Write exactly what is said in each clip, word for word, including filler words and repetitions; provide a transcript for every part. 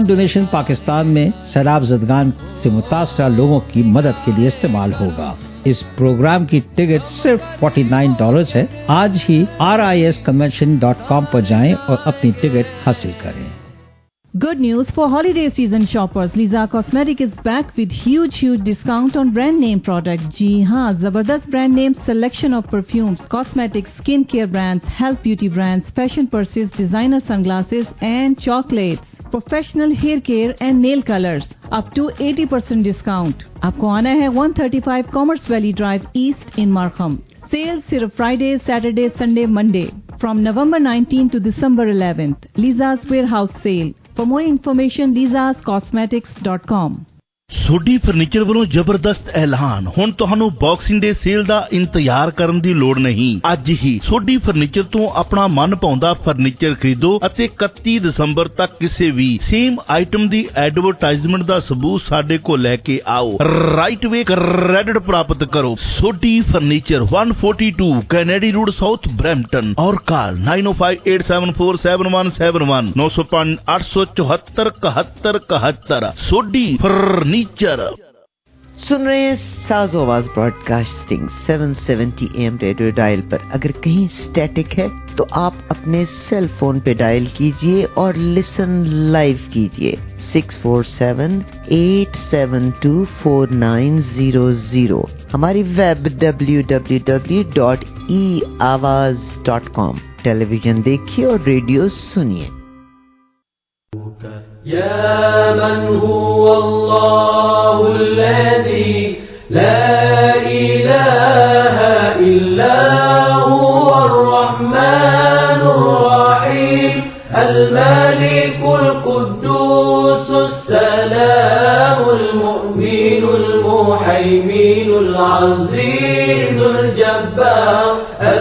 Donation Pakistan में सैलाब ज़दगान से मुतासरा लोगों की मदद के लिए इस्तेमाल होगा। इस प्रोग्राम की टिकट सिर्फ उनचास डॉलर्स है। आज ही R I S convention dot com पर जाएं और अपनी टिकट हासिल करें। Good news for holiday season shoppers. Liza Cosmetic is back with huge, huge discount on brand name products. जी हाँ, जबरदस्त brand name selection of perfumes, cosmetics, skin care brands, health beauty brands, fashion purses, designer sunglasses and chocolates. Professional hair care and nail colors. Up to eighty percent discount. आपको आना है one thirty-five Commerce Valley Drive East in Markham. Sale सिर्फ Friday, Saturday, Sunday, Monday. From November nineteenth to December eleventh. Liza's Warehouse Sale. For more information, lizas cosmetics dot com. Sodhi furniture ਵੱਲੋਂ ਜ਼ਬਰਦਸਤ ਐਲਾਨ, ਹੁਣ ਤੁਹਾਨੂੰ boxing ਡੇ sale ਦਾ ਇੰਤਜ਼ਾਰ ਕਰਨ ਦੀ ਲੋੜ ਨਹੀਂ। ਅੱਜ ਹੀ ਸੋਢੀ ਫਰਨੀਚਰ ਤੋਂ ਆਪਣਾ ਮਨ ਭਾਉਂਦਾ ਫਰਨੀਚਰ ਖਰੀਦੋ ਅਤੇ ਇਕੱਤੀ ਦਸੰਬਰ ਤੱਕ ਕਿਸੇ ਵੀ ਸੇਮ ਆਈਟਮ ਦੀ ਐਡਵਰਟਾਈਜ਼ਮੈਂਟ ਦਾ ਸਬੂਤ ਸਾਡੇ ਕੋਲ ਲੈ ਕੇ ਆਓ। ਰਾਈਟ ਵੇ ਕ੍ਰੈਡਿਟ ਪ੍ਰਾਪਤ ਕਰੋ। Sodhi furniture one forty-two Kennedy road south Brampton और call nine oh five eight seven four seven one seven one नौ सौ पाँच आठ सौ चौहत्तर इकहत्तर इकहत्तर। सोढी फर्नीचर। सुन रहे हैं Sazo Awaz broadcasting seven seventy A M radio dial पर। अगर कहीं स्टैटिक है तो आप अपने सेल फोन पे डायल कीजिए और लिसन लाइव कीजिए six four seven eight seven two four nine zero zero। हमारी web w w w dot e awaz dot com। Television देखिए और रेडियो सुनिए। يا من هو الله الذي لا إله إلا هو الرحمن الرحيم الملك القدوس السلام المؤمن المهيمن العزيز الجبار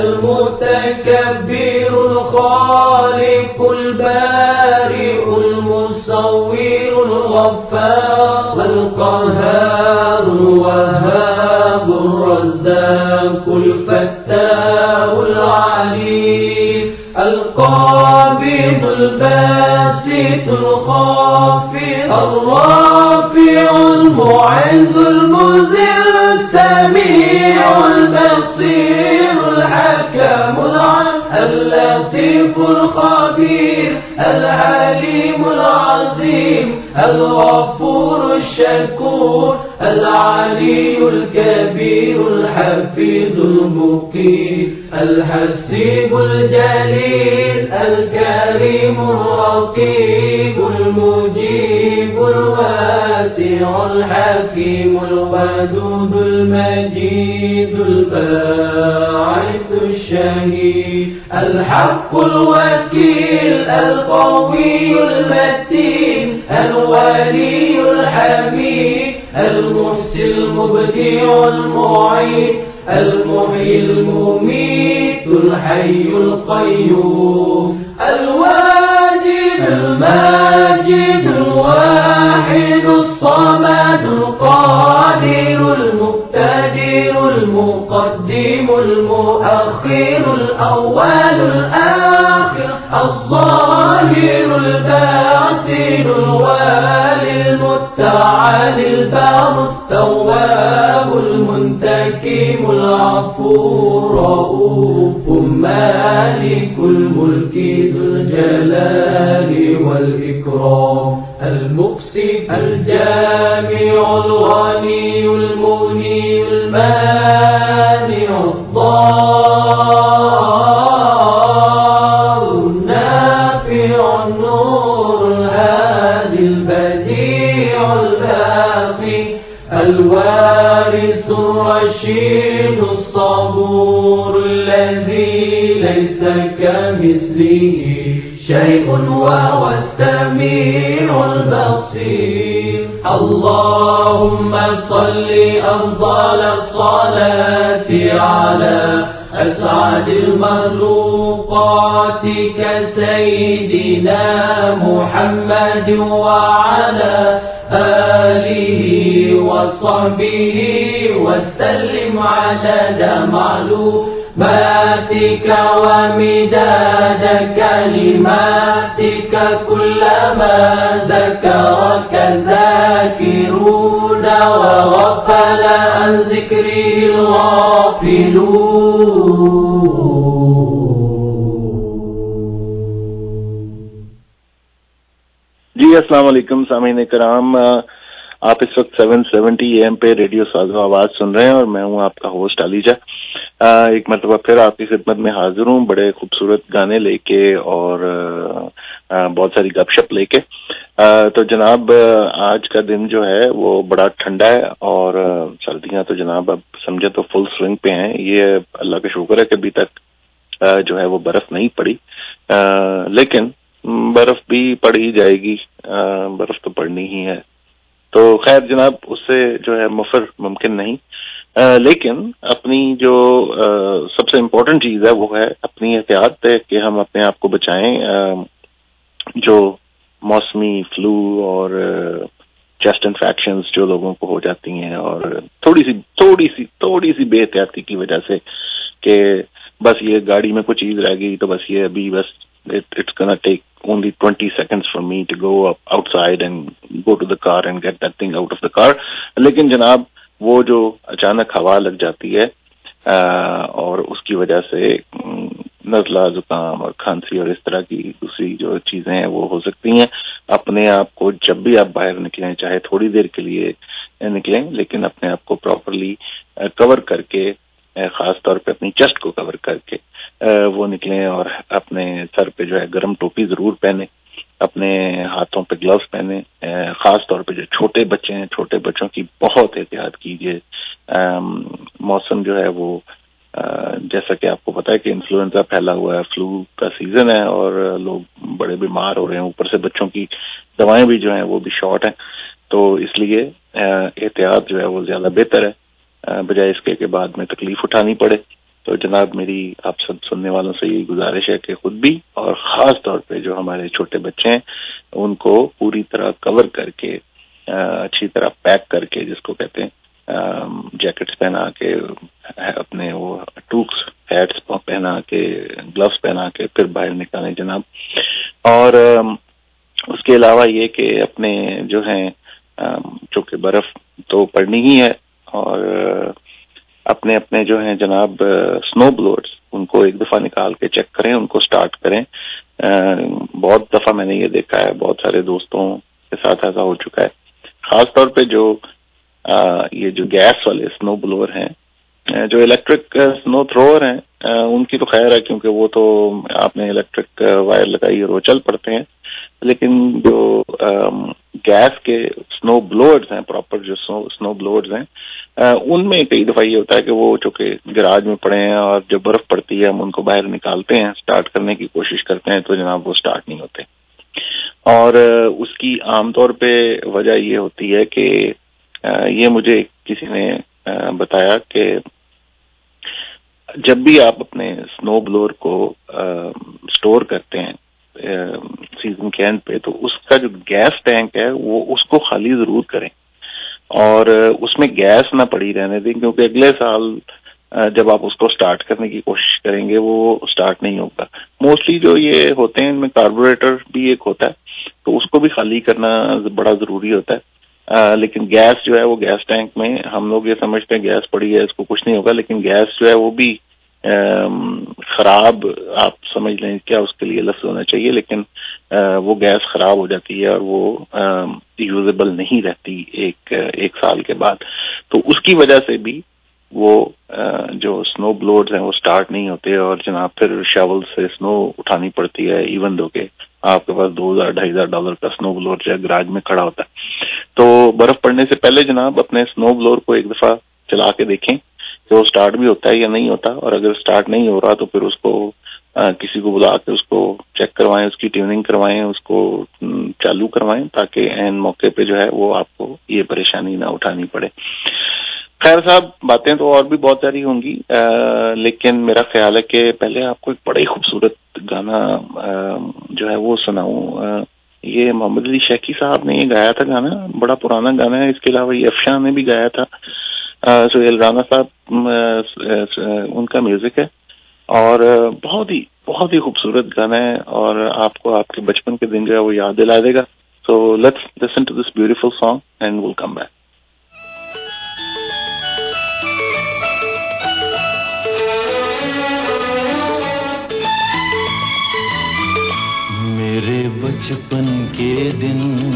المتكبر الخالق البارئ المصور الغفار القهار الوهاب الرزاق الفتاح العليم القابض الباسط الخافض الرافع المعز المذل السميع البصير الحكم العليم اللطيف الخبير العليم العظيم الغفور الشكور العلي الكبير الحفيظ المقيم الحسيب الجليل الكريم الرقيب المجيب الواسع الحكيم الودود المجيد الباعث الشهيد الحق الوكيل القوي المتين الولي الحميد المحسن المبدع المعيد المحيي المميت الحي القيوم الواجد الماجد الواحد الصمد القادر المقتدر المقدم المؤخر الأول الآخر الظاهر الباطن الوالي المتعالي البار التواب المنتكم العفو رؤوف مالك الملك ذو الجلال والإكرام المقسط الجامع الغني المغني المانع الضار النافع النور الهادي البديع الباقي الوارث الرشيد الصبور الذي ليس كمثله شيء وهو السميع البصير اللهم صل أفضل الصلاة على أسعد المخلوقات كسيدنا محمد وعلى آله وصحبه وسلم عدد معلوم رحماتك ومداد كلماتك كلما ذكرك الذاكرون وغفل عن ذكره الغافلون. जी अस्सलाम वालेकुम सामीन कराम, आप इस वक्त सेवन सेवेंटी एम पे रेडियो साज़ो आवाज सुन रहे हैं और मैं हूं आपका होस्ट अलीजा। एक मरतबा फिर आपकी खिदमत में हाजिर हूं बड़े खूबसूरत गाने लेके और आ, बहुत सारी गपशप लेके। तो जनाब आज का दिन जो है वो बड़ा ठंडा है और सर्दियां तो जनाब अब समझे तो फुल स्विंग पे हैं। ये अल्लाह का शुक्र है कि अभी तक जो है वो बर्फ नहीं पड़ी, लेकिन बर्फ भी पड़ ही जाएगी, बर्फ तो पड़नी ही है। तो खैर जनाब उससे जो है मुफर मुमकिन नहीं, आ, लेकिन अपनी जो आ, सबसे इम्पोर्टेंट चीज है वो है अपनी एहतियात है कि हम अपने आप को बचाएं। आ, जो मौसमी फ्लू और चेस्ट इन्फेक्शंस जो लोगों को हो जाती हैं और थोड़ी सी थोड़ी सी थोड़ी सी बेहतियाती की वजह से कि बस ये गाड़ी में कुछ चीज रह गई तो बस ये अभी बस it, it's gonna take only twenty seconds for me to go up outside and go to the car and get that thing out of the car. लेकिन जनाब वो जो अचानक हवा लग जाती है आ, और उसकी वजह से नज़ला जुकाम और खांसी और इस तरह की दूसरी जो चीजें हैं वो हो सकती हैं। अपने आप को जब भी आप बाहर निकलें, चाहे थोड़ी देर के लिए निकलें, लेकिन अपने आप को प्रॉपरली कवर करके, खास तौर पे अपनी चेस्ट को कवर करके वो निकलें और अपने सर पे जो है गर्म टोपी जरूर पहने, अपने हाथों पे ग्लव्स पहने। खास तौर पे जो छोटे बच्चे हैं, छोटे बच्चों की बहुत एहतियात कीजिए। मौसम जो है वो आ, जैसा कि आपको पता है कि इन्फ्लुएंजा फैला हुआ है, फ्लू का सीजन है और लोग बड़े बीमार हो रहे हैं। ऊपर से बच्चों की दवाएं भी जो हैं वो भी शॉर्ट हैं, तो इसलिए एहतियात जो है वो ज्यादा बेहतर है बजाय इसके के बाद में तकलीफ उठानी पड़े। तो जनाब मेरी आप सब सुनने वालों से यही गुजारिश है कि खुद भी और खास तौर पे जो हमारे छोटे बच्चे हैं उनको पूरी तरह कवर करके, अच्छी तरह पैक करके, जिसको कहते हैं जैकेट्स पहना के, अपने वो टूक्स हैट्स पहना के, ग्लव्स पहना के फिर बाहर निकालें जनाब। और उसके अलावा ये कि अपने जो है चूंकि बर्फ तो पड़नी ही है और अपने अपने जो हैं जनाब स्नो ब्लोअर्स उनको एक दफा निकाल के चेक करें, उनको स्टार्ट करें। बहुत दफा मैंने ये देखा है, बहुत सारे दोस्तों के साथ ऐसा हो चुका है। खास तौर पे जो आ, ये जो गैस वाले स्नो ब्लोअर हैं, जो इलेक्ट्रिक स्नो थ्रोअर हैं, उनकी तो खैर है क्योंकि वो तो आपने इलेक्ट्रिक वायर लगाई और वो चल पड़ते हैं। लेकिन जो गैस के स्नो ब्लोअर्स हैं, प्रॉपर जो स्नो स्नो ब्लोअर्स हैं, उनमें कई दफा ये होता है कि वो चूंकि गैराज में पड़े हैं और जब बर्फ पड़ती है हम उनको बाहर निकालते हैं, स्टार्ट करने की कोशिश करते हैं तो जनाब वो स्टार्ट नहीं होते। और उसकी आमतौर पे वजह ये होती है कि ये मुझे किसी ने बताया कि जब भी आप अपने स्नो ब्लोअर को स्टोर करते हैं सीजन के एंड पे, तो उसका जो गैस टैंक है वो उसको खाली जरूर करें और उसमें गैस ना पड़ी रहने दें, क्योंकि अगले साल जब आप उसको स्टार्ट करने की कोशिश करेंगे वो स्टार्ट नहीं होगा। मोस्टली जो ये होते हैं इनमें कार्बोरेटर भी एक होता है, तो उसको भी खाली करना बड़ा जरूरी होता है। आ, लेकिन गैस जो है वो गैस टैंक में हम लोग ये समझते हैं गैस पड़ी है इसको कुछ नहीं होगा, लेकिन गैस जो है वो भी खराब, आप समझ लें क्या उसके लिए लफ्ज होना चाहिए, लेकिन आ, वो गैस खराब हो जाती है और वो यूजेबल नहीं रहती एक एक साल के बाद। तो उसकी वजह से भी वो आ, जो स्नो ब्लोअर्स हैं वो स्टार्ट नहीं होते और जनाब फिर शवल से स्नो उठानी पड़ती है, इवन दो के आपके पास दो हजार ढाई हजार डॉलर का स्नो ब्लोअर जो है गराज में खड़ा होता है। तो बर्फ पड़ने से पहले जनाब अपने स्नो ब्लोअर को एक दफा चला के देखें कि वो स्टार्ट भी होता है या नहीं होता, और अगर स्टार्ट नहीं हो रहा तो फिर उसको आ, किसी को बुला के उसको चेक करवाएं, उसकी ट्यूनिंग करवाएं, उसको चालू करवाएं, ताकि एन मौके पे जो है वो आपको ये परेशानी ना उठानी पड़े। खैर साहब, बातें तो और भी बहुत सारी होंगी, आ, लेकिन मेरा ख्याल है कि पहले आपको एक बड़ा ही खूबसूरत गाना आ, जो है वो सुनाऊं। ये मोहम्मद अली शेखी साहब ने ये गाया था गाना, बड़ा पुराना गाना है। इसके अलावा ये अफशान ने भी गाया था, सुहेल राना साहब उनका म्यूजिक है। और बहुत ही बहुत ही खूबसूरत गाना है और आपको आपके बचपन के दिन जो है वो याद दिला देगा. So let's listen to this beautiful song and will come back. मेरे बचपन के दिन,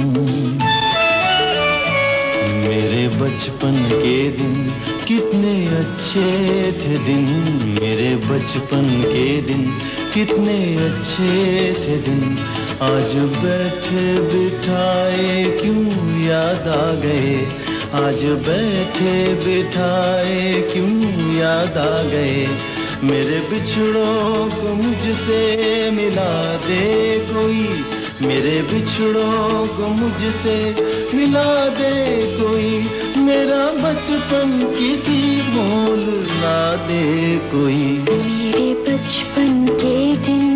मेरे बचपन के दिन कितने अच्छे थे दिन, मेरे बचपन के दिन कितने अच्छे थे दिन. आज बैठे बिठाए क्यों याद आ गए, आज बैठे बिठाए क्यों याद आ गए. मेरे बिछड़ों को मुझसे मिला दे कोई, मेरे बिछड़ों को मुझसे मिला दे कोई, मेरा बचपन किसी मोल ला दे कोई. मेरे बचपन के दिन,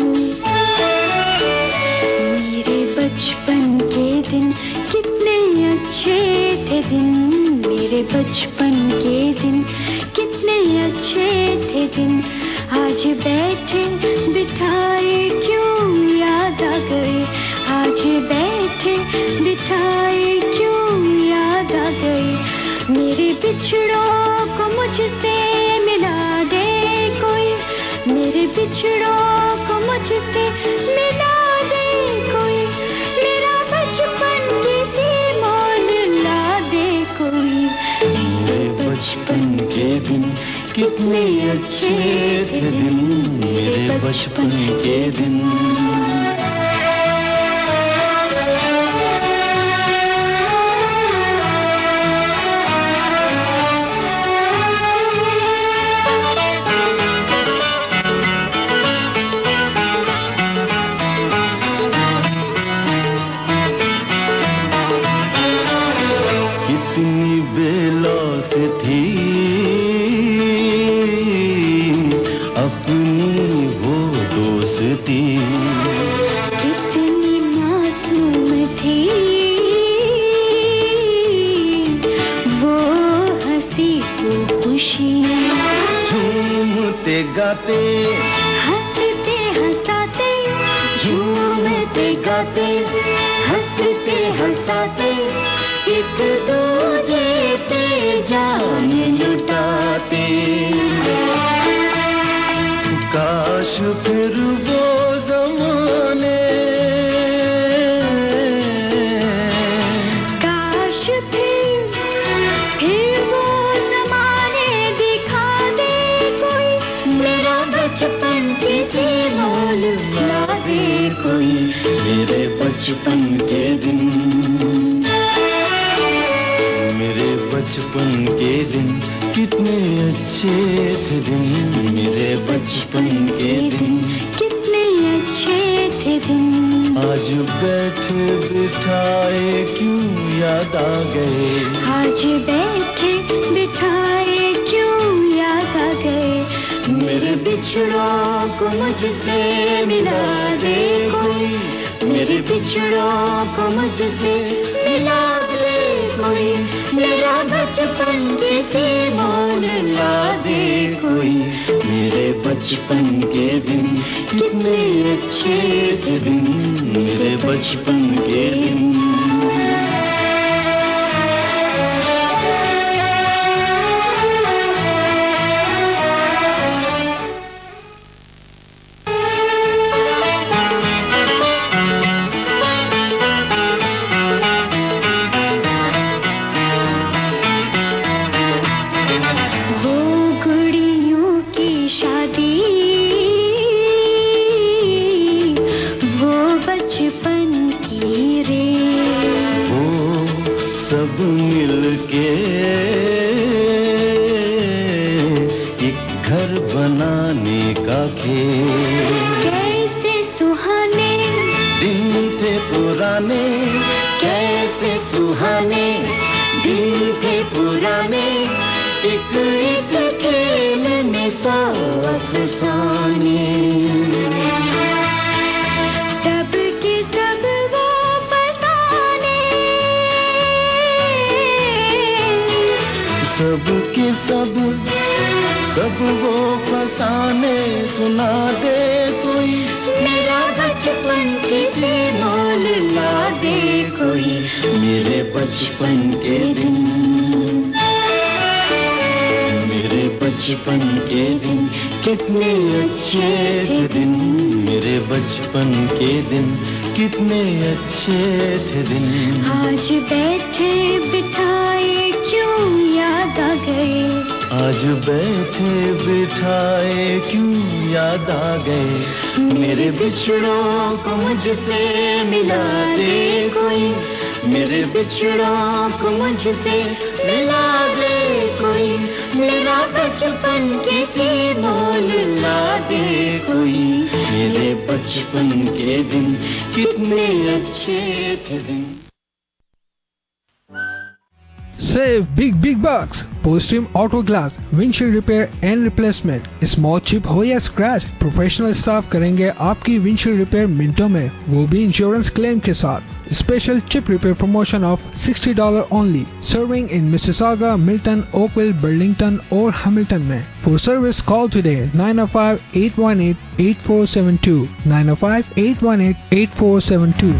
मेरे बचपन के दिन कितने अच्छे थे दिन, मेरे बचपन के दिन कितने अच्छे थे दिन. आज बैठे बिठाए क्यों याद आ गए, आज बैठे बिठाए क्यों याद आ गए. मेरे बिछड़ों को मुझसे मिला दे कोई, मेरे बिछड़ों को मुझसे मिला दे कोई, मेरा बचपन किसी मोल ला दे कोई. मेरे बचपन के दिन कितने अच्छे थे दिन, मेरे बचपन के दिन. कितनी बेलौस थी अपनी वो दोस्ती, कितनी मासूम थी वो हंसी को खुशी. झूमते गाते हंसते हंसाते, झूमते गाते हंसते हंसाते, एक दूजे पे जान लुटाते. काश फिर वो ज़माने, काश फिर फिर वो ज़माने दिखा दे कोई, मेरा बचपन किसी मोल ला दे कोई. मेरे बचपन के दिन, मेरे बचपन के दिन कितने अच्छे थे दिन, मेरे बचपन के दिन कितने अच्छे थे दिन. आज बैठे बिठाए क्यों याद आ गए, आज बैठे बिठाए क्यों याद आ गए. मेरे बिछड़ों को मुझसे मिला दे कोई, मेरे बिछड़ों को मुझसे मिला दे कोई, मेरा बचपन किसी मोल ला दे कोई. मेरे बचपन के दिन कितने अच्छे थे दिन, मेरे बचपन के दिन. सब मिलके एक घर बनाने का खेल, कैसे सुहाने दिन थे पुराने, कैसे सुहाने दिन थे पुराने, एक एक खेल में सौ अफसाने. सब के सब वो फसाने, सब के सब सब वो फसाने सुना दे कोई, मेरा बचपन किसी मोल ला दे कोई, मेरे बचपन के दिन, मेरे बचपन के दिन कितने अच्छे थे दिन, मेरे बचपन के दिन कितने अच्छे थे दिन। आज बैठे बिठाए क्यों याद आ गए, आज बैठे बिठाए क्यों याद आ गए, मेरे बिछड़ों को मुझसे मिला दे कोई, मेरे बिछड़ों को मुझसे मिला दे कोई, मेरा बचपन किसी मोल ला दे कोई, मेरे बचपन के दिन कितने अच्छे थे दिन। Save big big bucks. Post-trim auto glass, windshield repair and replacement. Small chip हो या scratch, प्रोफेशनल स्टाफ करेंगे आपकी windshield repair मिनटों में, वो भी इंश्योरेंस क्लेम के साथ। Special chip repair promotion of sixty dollars only. Serving in Mississauga, Milton, Oakville, Burlington और Hamilton में. For service call today nine oh five, eight one eight, eight four seven two. nine oh five, eight one eight, eight four seven two.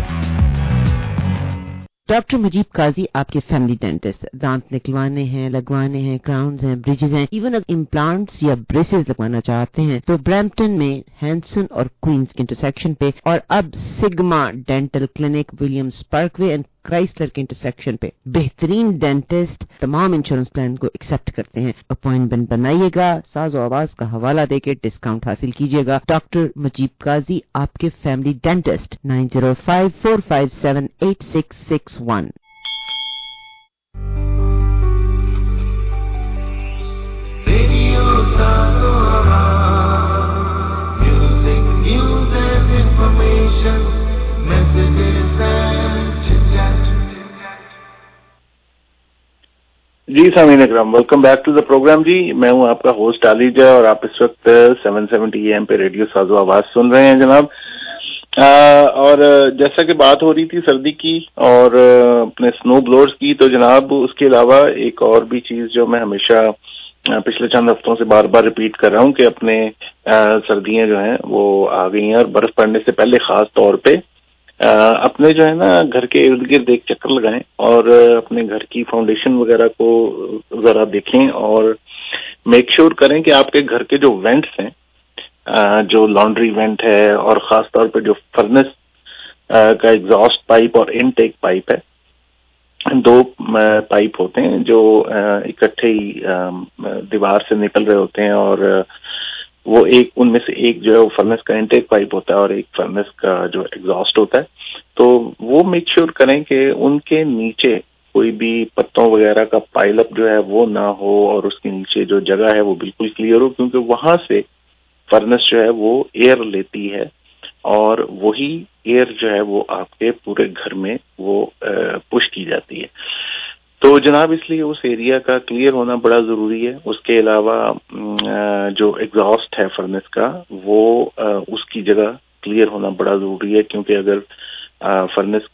Doctor Mujeeb Qazi आपके family dentist. दांत निकलवाने हैं, लगवाने हैं, crowns हैं, bridges हैं, इवन अगर इम्प्लांट्स या ब्रेसेस लगवाना चाहते हैं तो ब्रैम्पटन में हैंसन और क्वींस के इंटरसेक्शन पे, और अब Sigma dental clinic Williams Parkway and Chrysler के इंटरसेक्शन पे बेहतरीन डेंटिस्ट तमाम इंश्योरेंस प्लान को एक्सेप्ट करते हैं। अपॉइंटमेंट बनाइएगा, साज़ो आवाज का हवाला देके डिस्काउंट हासिल कीजिएगा। डॉक्टर मजीब काजी आपके family dentist, nine zero five, four five seven, eight six six one. Radio Sazo Awaz, music, news and information, messages and chit chat. जी Sameen Ikram, welcome back to the programme. जी मैं हूं आपका होस्ट आलीजा और आप इस वक्त सेवन सेवेंटी ए एम पे रेडियो साज़ो आवाज सुन रहे हैं जनाब। आ, और जैसा कि बात हो रही थी सर्दी की और अपने स्नो ब्लोअर्स की, तो जनाब उसके अलावा एक और भी चीज जो मैं हमेशा पिछले चंद हफ्तों से बार बार रिपीट कर रहा हूं कि अपने सर्दियां जो हैं वो आ गई हैं, और बर्फ पड़ने से पहले खास तौर पे आ, अपने जो है ना घर के इर्द गिर्द एक चक्कर लगाएं और अपने घर की फाउंडेशन वगैरह को जरा देखें और मेक श्योर करें कि आपके घर के जो वेंट्स हैं, आ, जो लॉन्ड्री वेंट है और खास तौर पे जो फर्नेस का एग्जॉस्ट पाइप और इनटेक पाइप है, दो पाइप होते हैं जो इकट्ठे ही दीवार से निकल रहे होते हैं, और वो एक उनमें से एक जो है वो फर्नेस का इनटेक पाइप होता है और एक फर्नेस का जो एग्जॉस्ट होता है। तो वो मेक श्योर करें कि उनके नीचे कोई भी पत्तों वगैरह का पाइल अप जो है वो ना हो, और उसके नीचे जो जगह है वो बिल्कुल क्लियर हो, क्योंकि वहां से फर्नेस जो है वो एयर लेती है और वही एयर जो है वो आपके पूरे घर में वो पुश की जाती है। तो जनाब इसलिए उस एरिया का क्लियर होना बड़ा जरूरी है। उसके अलावा जो एग्जॉस्ट है फर्नेस का वो उसकी जगह क्लियर होना बड़ा जरूरी है, क्योंकि अगर फर्नेस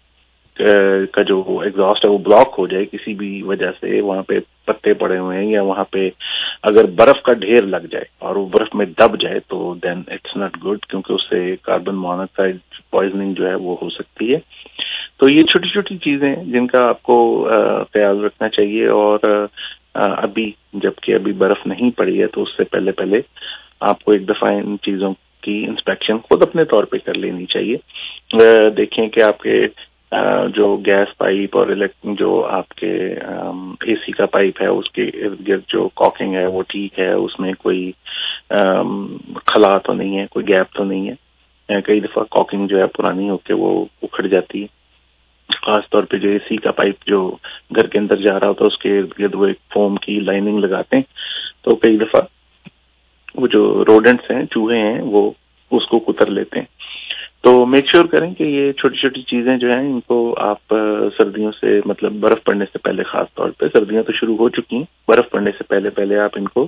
का जो एग्जॉस्ट है वो ब्लॉक हो जाए किसी भी वजह से, वहां पे पत्ते पड़े हुए हैं या वहां पे अगर बर्फ का ढेर लग जाए और वो बर्फ में दब जाए तो देन इट्स नॉट गुड, क्योंकि उससे कार्बन मोनोऑक्साइड पॉइजनिंग जो है वो हो सकती है। तो ये छोटी छोटी चीजें जिनका आपको ख्याल रखना चाहिए, और आ, अभी जबकि अभी बर्फ नहीं पड़ी है तो उससे पहले पहले आपको एक दफा इन चीजों की इंस्पेक्शन खुद अपने तौर पे कर लेनी चाहिए। देखें कि आपके आ, जो गैस पाइप और इलेक्ट्रिक जो आपके एसी का पाइप है उसके इर्द गिर्द जो कॉकिंग है वो ठीक है, उसमें कोई आ, खला तो नहीं है, कोई गैप तो नहीं है। कई दफा कॉकिंग जो है पुरानी होके वो उखड़ जाती है, खासतौर पे जो एसी का पाइप जो घर के अंदर जा रहा होता है उसके इर्द गिर्द वो एक फोम की लाइनिंग लगाते हैं, तो कई दफा वो जो रोडेंट्स हैं, चूहे हैं, वो उसको कुतर लेते हैं। तो मेक श्योर करें कि ये छोटी छोटी चीजें जो हैं इनको आप सर्दियों से, मतलब बर्फ पड़ने से पहले, खास तौर पे सर्दियां तो शुरू हो चुकी हैं, बर्फ पड़ने से पहले पहले आप इनको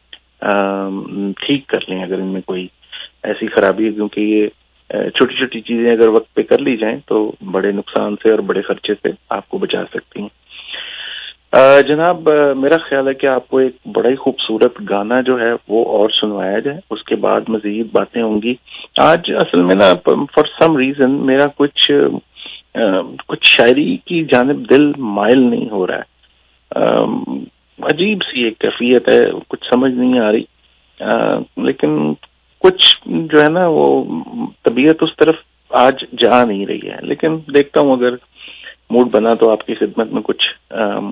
ठीक कर लें अगर इनमें कोई ऐसी खराबी है, क्योंकि ये छोटी छोटी चीजें अगर वक्त पे कर ली जाएं तो बड़े नुकसान से और बड़े खर्चे से आपको बचा सकती हैं। Uh, जनाब uh, मेरा ख्याल है कि आपको एक बड़ा ही खूबसूरत गाना जो है वो और सुनवाया जाए, उसके बाद मजीद बातें होंगी। आज असल में ना फॉर सम रीजन मेरा कुछ uh, कुछ शायरी की जानिब दिल माइल नहीं हो रहा है। uh, अजीब सी एक कैफियत है, कुछ समझ नहीं आ रही, uh, लेकिन कुछ जो है ना वो तबीयत उस तरफ आज जा नहीं रही है। लेकिन देखता हूँ अगर मूड बना तो आपकी खिदमत में कुछ uh,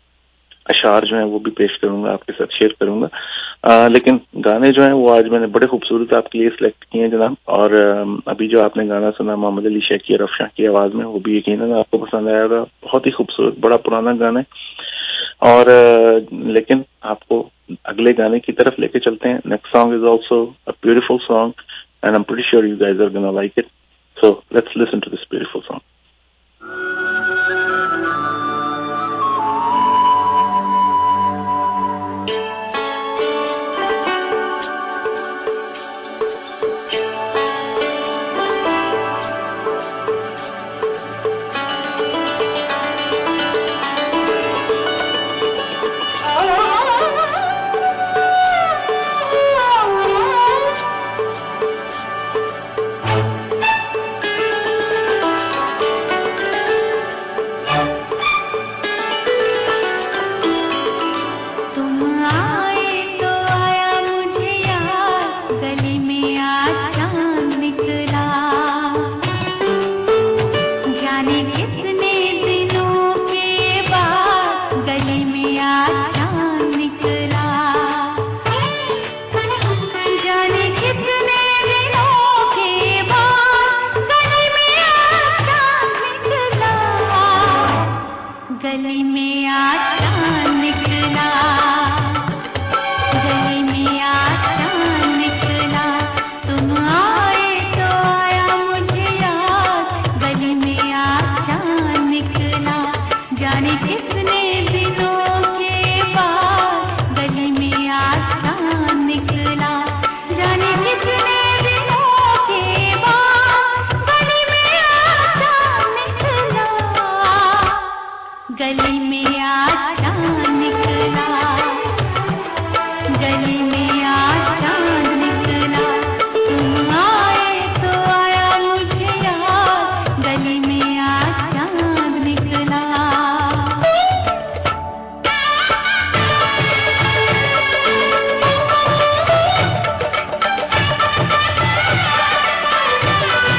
अशार जो हैं वो भी पेश करूंगा, आपके साथ शेयर करूंगा। आ, लेकिन गाने जो हैं वो आज मैंने बड़े खूबसूरत आपके लिए सिलेक्ट किए हैं जनाब। और आ, अभी जो आपने गाना सुना मोहम्मद अली शेख की रफ़शां की आवाज में, वो भी यकीनन आपको पसंद आएगा। बहुत ही खूबसूरत, बड़ा पुराना गाना है। और आ, लेकिन आपको अगले गाने की तरफ लेके चलते हैं। Next song is also a beautiful song and I am pretty sure you guys are gonna like it, so let's listen to this beautiful song.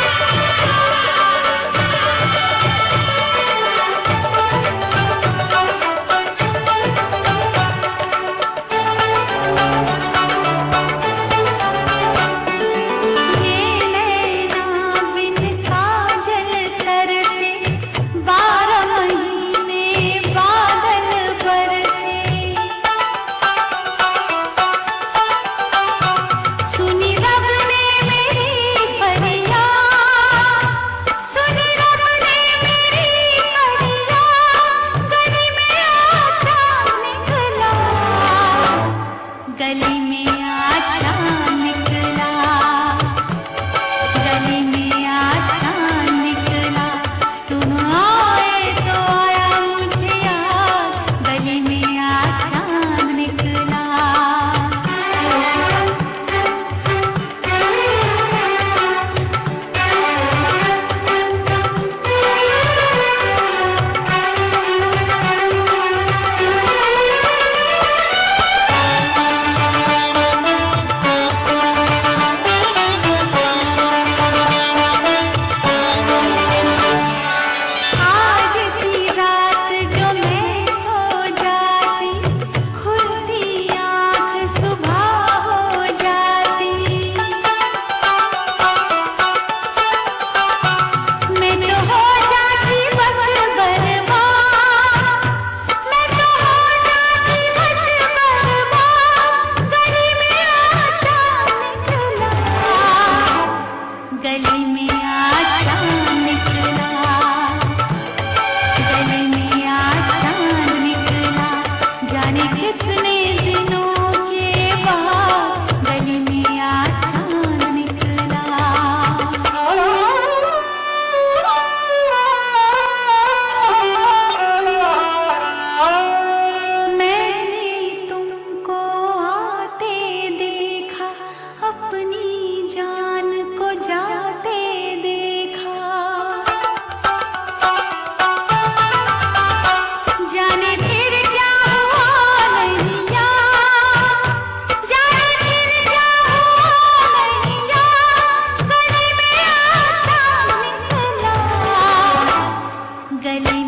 Thank you.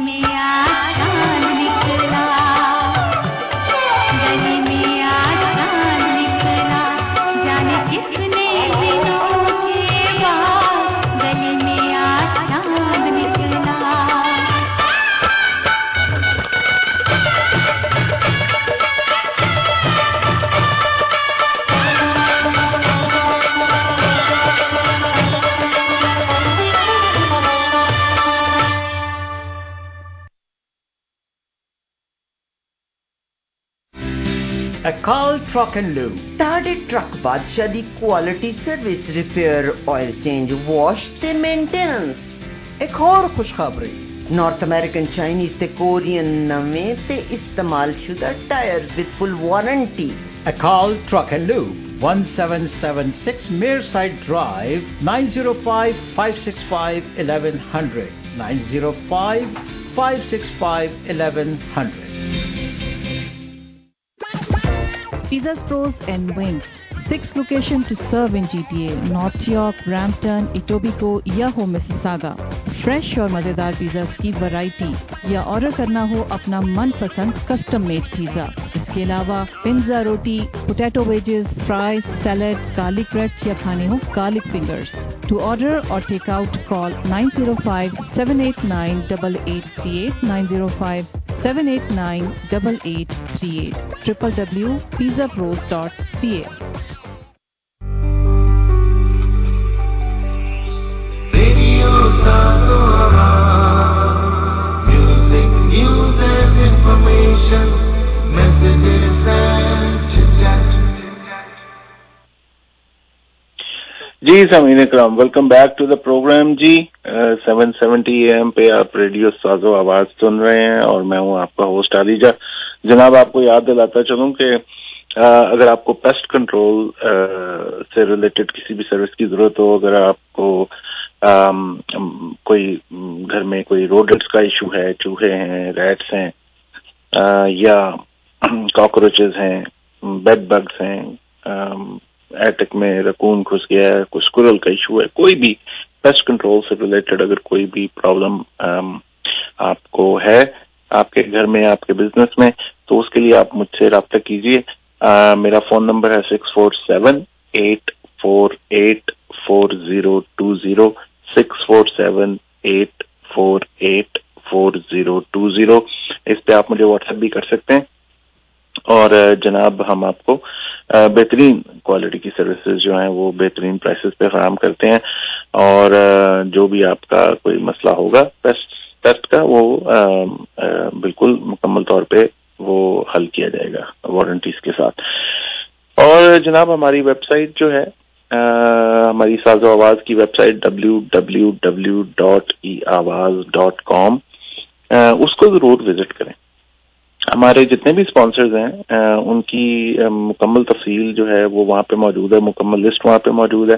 में आज चांद निकला, गली में आज चांद निकला, जाने कितने दिनों के बाद गली में आज चांद निकला। Akal Truck and Lube. ਤੁਹਾਡੇ ਟਰੱਕ ਬਾਦਸ਼ਾਹ ਦੀ quality service, repair, oil change, wash ਤੇ ਮੇਨਟੇਨੈਂਸ। एक और खुशखबरी, ਨਾਰਥ ਅਮਰੀਕਨ, ਚਾਈਨੀਜ਼ ਤੇ ਕੋਰੀਅਨ ਨਵੇਂ ਤੇ ਇਸਤੇਮਾਲਸ਼ੁਦਾ tyres with full warranty. Akal Truck and Lube, seventeen seventy-six Mearside Drive, nine zero five, five six five, eleven hundred, nine zero five, five six five, eleven hundred. Pizzas Pros and Wings. Six locations to serve in G T A: North York, Brampton, Etobicoke या हो Mississauga. Fresh और मजेदार pizzas की variety या order करना हो अपना मनपसंद कस्टम मेड पिज़्ज़ा। इसके अलावा पिज़्ज़ा, रोटी, potato wedges, fries, salad, garlic breads या खाने हो गार्लिक फिंगर्स। टू ऑर्डर और take out call nine zero five, seven eight nine, eight eight three eight, nine zero five, seven eight nine, eight eight three eight, w w w dot pizza pros dot c a. Radio Sazo Music, news and information, messages and chit-chat. जी Sameen Ikram, welcome back to the programme. जी seven seventy A M पे आप radio Sajo आवाज सुन रहे हैं और मैं हूं आपका होस्ट आलीजा। जनाब, आपको याद दिलाता चलूं कि अगर आपको पेस्ट कंट्रोल से रिलेटेड किसी भी सर्विस की जरूरत हो, अगर आपको आ, कोई घर में कोई रोडेंट्स का इशू है, चूहे हैं, रैट्स हैं, आ, या कॉकरोचेस हैं, बेड बग्स हैं, एटक में रकून घुस गया है, कोई स्क्विरल का इशू है, कोई भी पेस्ट कंट्रोल से रिलेटेड अगर कोई भी प्रॉब्लम आपको है आपके घर में, आपके बिजनेस में, तो उसके लिए आप मुझसे रब्ता कीजिए। मेरा फोन नंबर है six four seven eight four eight four zero two zero, six four seven eight four eight four zero two zero. इस पे आप मुझे व्हाट्सएप भी कर सकते हैं। और जनाब, हम आपको बेहतरीन क्वालिटी की सर्विसेज जो हैं वो बेहतरीन प्राइसेस पे फराहम करते हैं, और जो भी आपका कोई मसला होगा पेस्ट पेस्ट का, वो आ, आ, बिल्कुल मुकम्मल तौर पे वो हल किया जाएगा वारंटीज के साथ। और जनाब, हमारी वेबसाइट जो है, आ, हमारी साजो आवाज की website W W W dot E Awaz dot com, उसको जरूर विजिट करें। हमारे जितने भी स्पॉन्सर्स हैं उनकी मुकम्मल तफसील जो है वो वहाँ पे मौजूद है, मुकम्मल लिस्ट वहाँ पे मौजूद है।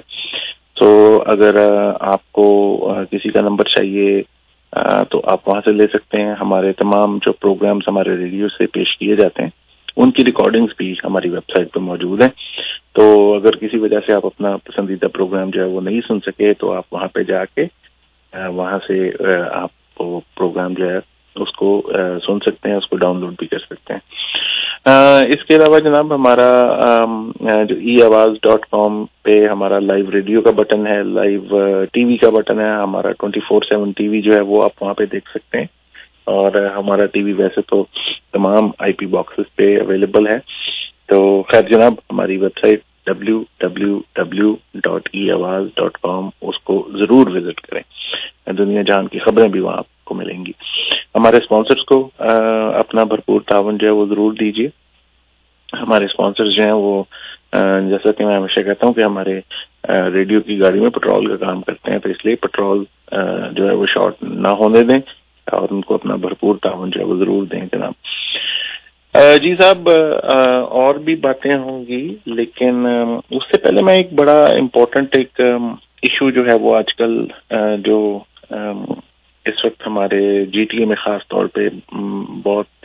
तो अगर आपको किसी का नंबर चाहिए तो आप वहाँ से ले सकते हैं। हमारे तमाम जो प्रोग्राम्स हमारे रेडियो से पेश किए जाते हैं उनकी रिकॉर्डिंग्स भी हमारी वेबसाइट पे मौजूद हैं। तो अगर किसी वजह से आप अपना पसंदीदा प्रोग्राम जो है वो नहीं सुन सके तो आप वहाँ पे जाके वहाँ से आप प्रोग्राम जो है उसको आ, सुन सकते हैं, उसको डाउनलोड भी कर सकते हैं। आ, इसके अलावा जनाब, हमारा आ, जो ई आवाज डॉट कॉम पे हमारा लाइव रेडियो का बटन है, लाइव टीवी का बटन है। हमारा ट्वेंटी फोर सेवन टीवी जो है वो आप वहाँ पे देख सकते हैं, और हमारा टीवी वैसे तो तमाम आईपी बॉक्सेस पे अवेलेबल है। तो खैर जनाब, हमारी website W W W dot E Awaz dot com, उसको जरूर विजिट करें। दुनिया जहान की खबरें भी वहाँ आपको मिलेंगी। हमारे स्पॉन्सर्स को आ, अपना भरपूर तावन जो है वो जरूर दीजिए। हमारे स्पॉन्सर्स जो हैं वो आ, जैसा कि मैं हमेशा कहता हूँ कि हमारे आ, रेडियो की गाड़ी में पेट्रोल का काम करते हैं, तो इसलिए पेट्रोल आ, जो है वो शॉर्ट ना होने दें और उनको अपना भरपूर तावन जो है वो जरूर दें जनाब। जी साहब, और भी बातें होंगी, लेकिन उससे पहले मैं एक बड़ा इम्पोर्टेंट एक इशू जो है वो आजकल जो इस वक्त हमारे जीटीए में खास तौर पे बहुत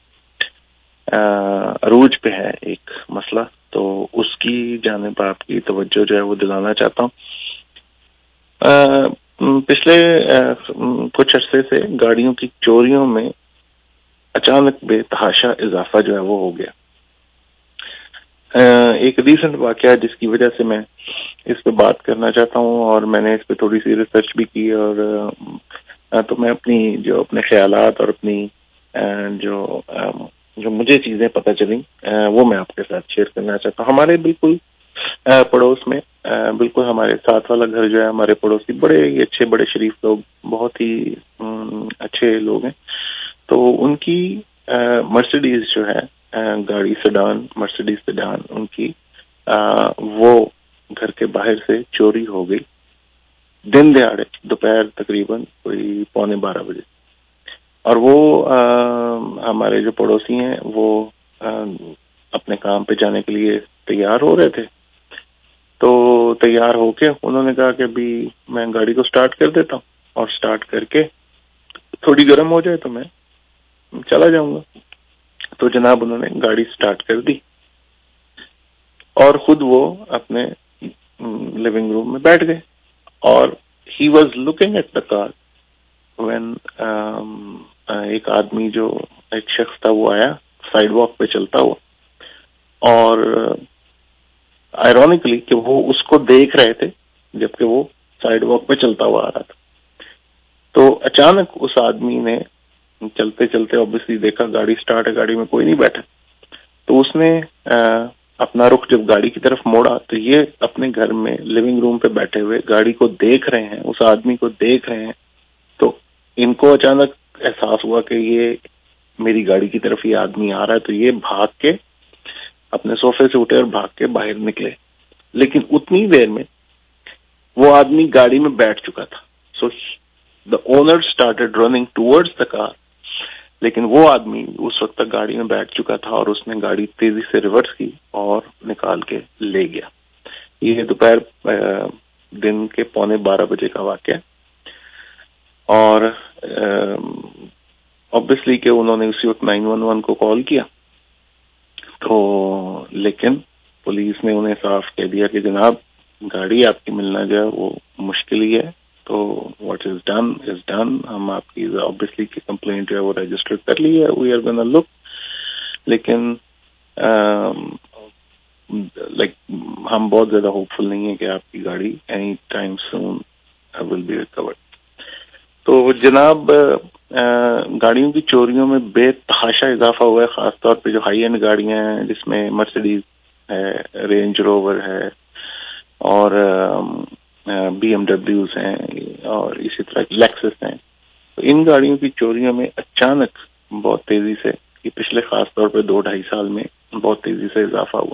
अरूज पे है एक मसला, तो उसकी जानिब आपकी तवज्जो जो है वो दिलाना चाहता हूँ। पिछले कुछ अरसे से गाड़ियों की चोरियों में अचानक बेतहाशा इजाफा जो है वो हो गया। एक रिसेंट वाकया जिसकी वजह से मैं इस पे बात करना चाहता हूँ और मैंने इस पे थोड़ी सी रिसर्च भी की, और तो मैं अपनी जो अपने ख्यालात और अपनी जो जो मुझे चीजें पता चली वो मैं आपके साथ शेयर करना चाहता हूँ। हमारे बिल्कुल पड़ोस में, बिल्कुल हमारे साथ वाला घर जो है, हमारे पड़ोसी बड़े ही अच्छे, बड़े शरीफ लोग, बहुत ही अच्छे लोग हैं। तो उनकी मर्सिडीज जो है गाड़ी, सेडान, मर्सिडीज सेडान उनकी आ, वो घर के बाहर से चोरी हो गई दिन दहाड़े, दोपहर तकरीबन कोई पौने बारह बजे। और वो आ, हमारे जो पड़ोसी हैं वो आ, अपने काम पे जाने के लिए तैयार हो रहे थे। तो तैयार होके उन्होंने कहा कि अभी मैं गाड़ी को स्टार्ट कर देता हूँ और स्टार्ट करके थोड़ी गर्म हो जाए तो मैं चला जाऊंगा। तो जनाब उन्होंने गाड़ी स्टार्ट कर दी और खुद वो अपने लिविंग रूम में बैठ गए और he was looking at the car when एक आदमी, जो एक शख्स था, वो आया साइड वॉक पे चलता हुआ, और आयरॉनिकली कि वो उसको देख रहे थे जबकि वो साइड वॉक पे चलता हुआ आ रहा था। तो अचानक उस आदमी ने चलते चलते ऑब्वियसली देखा गाड़ी स्टार्ट है, गाड़ी में कोई नहीं बैठा। तो उसने आ, अपना रुख जब गाड़ी की तरफ मोड़ा तो ये अपने घर में लिविंग रूम पे बैठे हुए गाड़ी को देख रहे हैं, उस आदमी को देख रहे हैं। तो इनको अचानक एहसास हुआ कि ये मेरी गाड़ी की तरफ ये आदमी आ रहा है। तो ये भाग के अपने सोफे से उठे और भाग के बाहर निकले, लेकिन उतनी देर में वो आदमी गाड़ी में बैठ चुका था। So the owner started running towards the car, लेकिन वो आदमी उस वक्त तक गाड़ी में बैठ चुका था और उसने गाड़ी तेजी से रिवर्स की और निकाल के ले गया। ये दोपहर दिन के पौने बारह बजे का वाकया। और ऑब्वियसली कि उन्होंने उसी वक्त नाइन वन वन को कॉल किया, तो लेकिन पुलिस ने उन्हें साफ कह दिया कि जनाब गाड़ी आपकी मिलना जो है वो मुश्किल ही है। तो what is done is done. हम आपकी ऑब्वियसली की कंप्लेंट जो है वो रजिस्टर कर ली है, वी आर गोना लुक। लेकिन लाइक हम बहुत ज्यादा होपफुल नहीं है कि आपकी गाड़ी any time soon will be recovered. तो जनाब गाड़ियों की चोरियों में बेतहाशा इजाफा हुआ है, खासतौर पे जो हाई एंड गाड़ियां हैं जिसमें मर्सिडीज है, रेंज रोवर है और बीएमडब्ल्यूज हैं और इसी तरह की लेक्सस हैं। तो इन गाड़ियों की चोरियों में अचानक बहुत तेजी से, ये पिछले खासतौर पे दो ढाई साल में बहुत तेजी से इजाफा हुआ।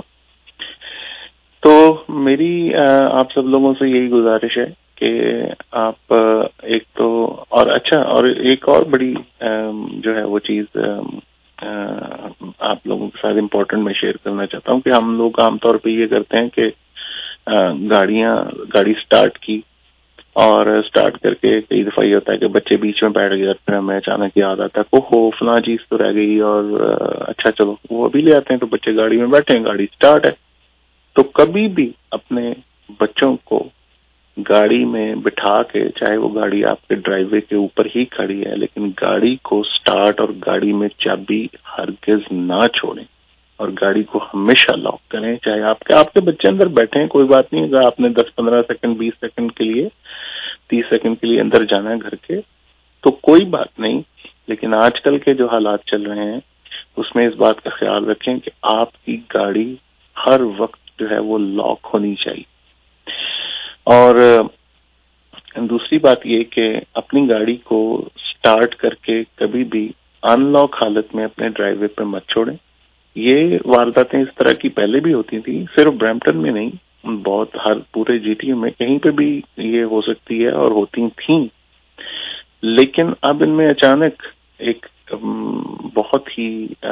तो मेरी आप सब लोगों से यही गुजारिश है कि आप एक तो, और अच्छा, और एक और बड़ी जो है वो चीज आप लोगों के साथ इम्पोर्टेंट मैं शेयर करना चाहता हूँ कि हम लोग आमतौर पे ये करते हैं कि गाड़ियां गाड़ी स्टार्ट की और स्टार्ट करके कई दफा ये होता है कि बच्चे बीच में बैठ गए, फिर हमें अचानक याद आता है ओहो फला चीज तो रह गई और अच्छा चलो वो अभी ले आते हैं। तो बच्चे गाड़ी में बैठे हैं, गाड़ी स्टार्ट है। तो कभी भी अपने बच्चों को गाड़ी में बिठा के, चाहे वो गाड़ी आपके ड्राइववे के ऊपर ही खड़ी है, लेकिन गाड़ी को स्टार्ट और गाड़ी में चाबी हरगिज ना छोड़ें और गाड़ी को हमेशा लॉक करें। चाहे आपके आपके बच्चे अंदर बैठे हैं, कोई बात नहीं। अगर आपने दस पंद्रह सेकंड, बीस सेकंड के लिए, तीस सेकंड के लिए अंदर जाना है घर के, तो कोई बात नहीं। लेकिन आजकल के जो हालात चल रहे हैं उसमें इस बात का ख्याल रखें कि आपकी गाड़ी हर वक्त जो है वो लॉक होनी चाहिए। और दूसरी बात ये कि अपनी गाड़ी को स्टार्ट करके कभी भी अनलॉक हालत में अपने ड्राइववे पे मत छोड़ें। ये वारदातें इस तरह की पहले भी होती थी, सिर्फ ब्रैम्पटन में नहीं, बहुत हर पूरे जीटीयू में कहीं पे भी ये हो सकती है और होती थी। लेकिन अब इनमें अचानक एक बहुत ही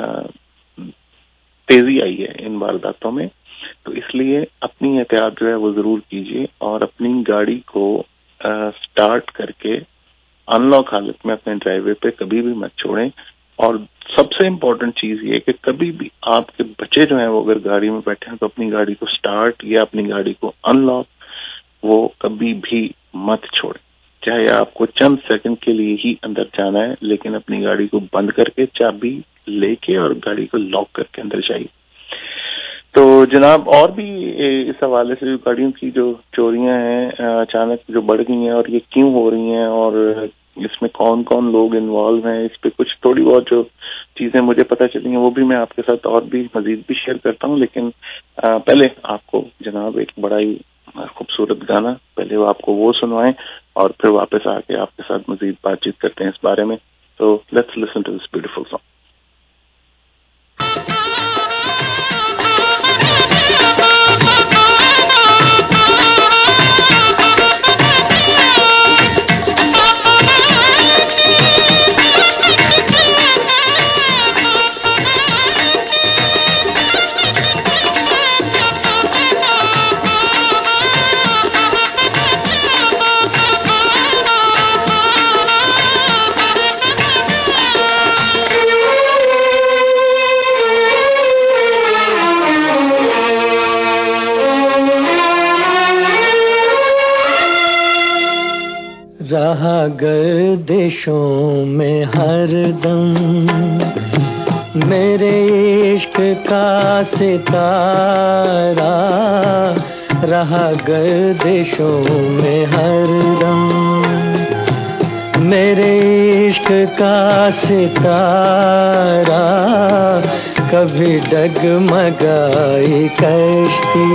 तेजी आई है इन वारदातों में। तो इसलिए अपनी एहतियात जो है वो जरूर कीजिए और अपनी गाड़ी को आ, स्टार्ट करके अनलॉक हालत में अपने ड्राइववे पे कभी भी मत छोड़ें। और सबसे इम्पोर्टेंट चीज ये कि कभी भी आपके बच्चे जो हैं वो अगर गाड़ी में बैठे हैं तो अपनी गाड़ी को स्टार्ट या अपनी गाड़ी को अनलॉक वो कभी भी मत छोड़ें। चाहे आपको चंद सेकंड के लिए ही अंदर जाना है, लेकिन अपनी गाड़ी को बंद करके चाबी लेके और गाड़ी को लॉक करके अंदर जाइए। तो जनाब और भी इस हवाले से गाड़ियों की जो चोरियां हैं अचानक जो बढ़ गई हैं और ये क्यों हो रही हैं और इसमें कौन कौन लोग इन्वॉल्व हैं, इस पे कुछ थोड़ी बहुत जो चीजें मुझे पता चली हैं वो भी मैं आपके साथ और भी मजीद भी शेयर करता हूं। लेकिन आ, पहले आपको जनाब एक बड़ा ही खूबसूरत गाना पहले वो आपको वो सुनवाएं और फिर वापस आके आपके साथ मजीद बातचीत करते हैं इस बारे में। तो let's listen to this beautiful song. रहा गर्दिशों में हरदम मेरे इश्क का सितारा, रहा गर्दिशों में हरदम मेरे इश्क का सितारा, कभी डगमगाई कश्ती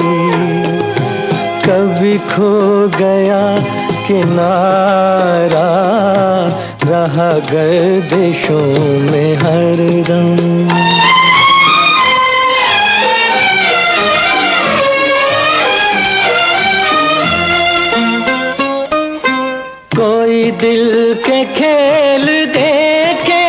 कभी खो गया किनारा, रहा गर्दिशों में हरदम। कोई दिल के खेल देखे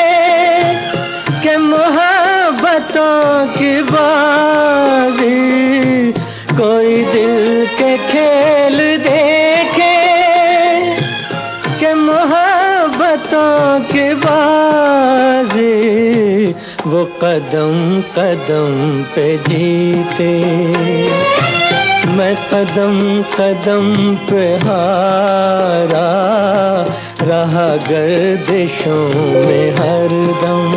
कि मोहब्बतों की बाजी, कोई दिल के खेल देखे कि मोहब्बतों की बाजी, वो कदम कदम पे जीते, मैं कदम कदम पे हारा, रहा गर्दिशों में हरदम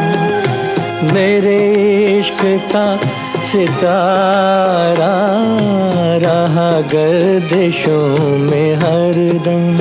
मेरे इश्क का सितारा, रहा गर्दिशों में हरदम।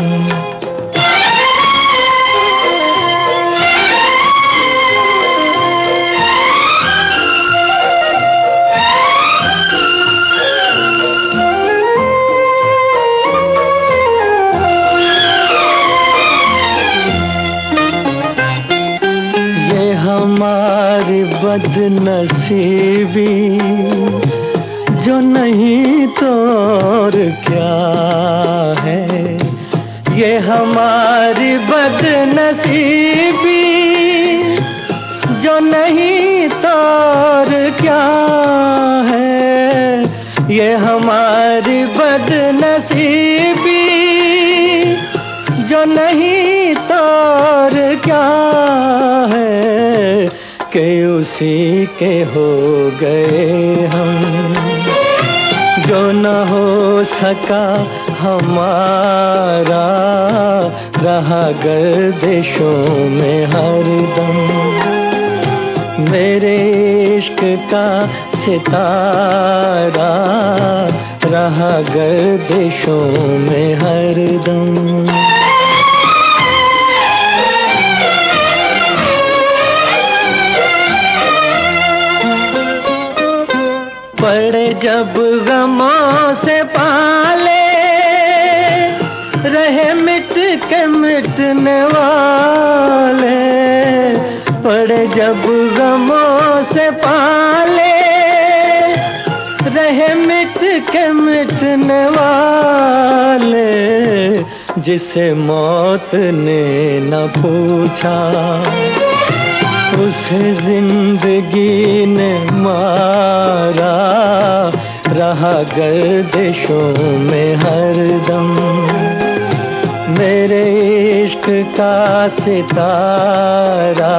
हमारी बदनसीबी जो नहीं तो और क्या है, ये हमारी बदनसीबी जो नहीं तो और क्या है, ये हमारी बदनसीबी जो नहीं तो और क्या है, कि उसी के हो गए हम जो न हो सका हमारा, रहा गर्दिशों में हरदम मेरे इश्क का सितारा, रहा गर्दिशों में हरदम। पड़े जब गमों से पाले, रहे मिट के मिटने वाले, पड़े जब गमों से पाले, रहे मिट के मिटने वाले, जिसे मौत ने न पूछा उसे जिंदगी ने मारा, रहा गर्दिशों में हरदम मेरे इश्क का सितारा,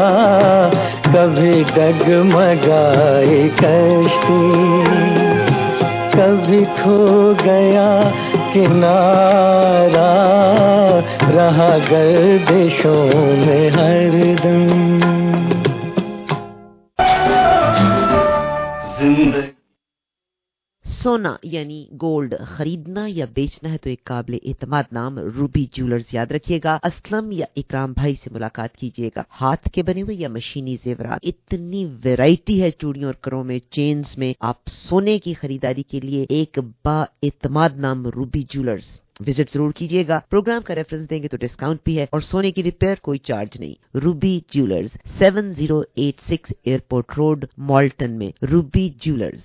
कभी डगमगाई कश्ती कभी खो गया किनारा, रहा गर्दिशों में हरदम। सोना यानी गोल्ड खरीदना या बेचना है तो एक काबिल एतमाद नाम रूबी ज्वेलर्स याद रखिएगा। असलम या इकराम भाई से मुलाकात कीजिएगा। हाथ के बने हुए या मशीनी जेवरात, इतनी वैरायटी है चूड़ियों और करों में, चेन्स में। आप सोने की खरीदारी के लिए एक बा एतमाद नाम रूबी ज्वेलर्स विजिट जरूर कीजिएगा। प्रोग्राम का रेफरेंस देंगे तो डिस्काउंट भी है और सोने की रिपेयर कोई चार्ज नहीं। Ruby jewellers, seven zero eight six airport road, Malton में। Ruby jewellers.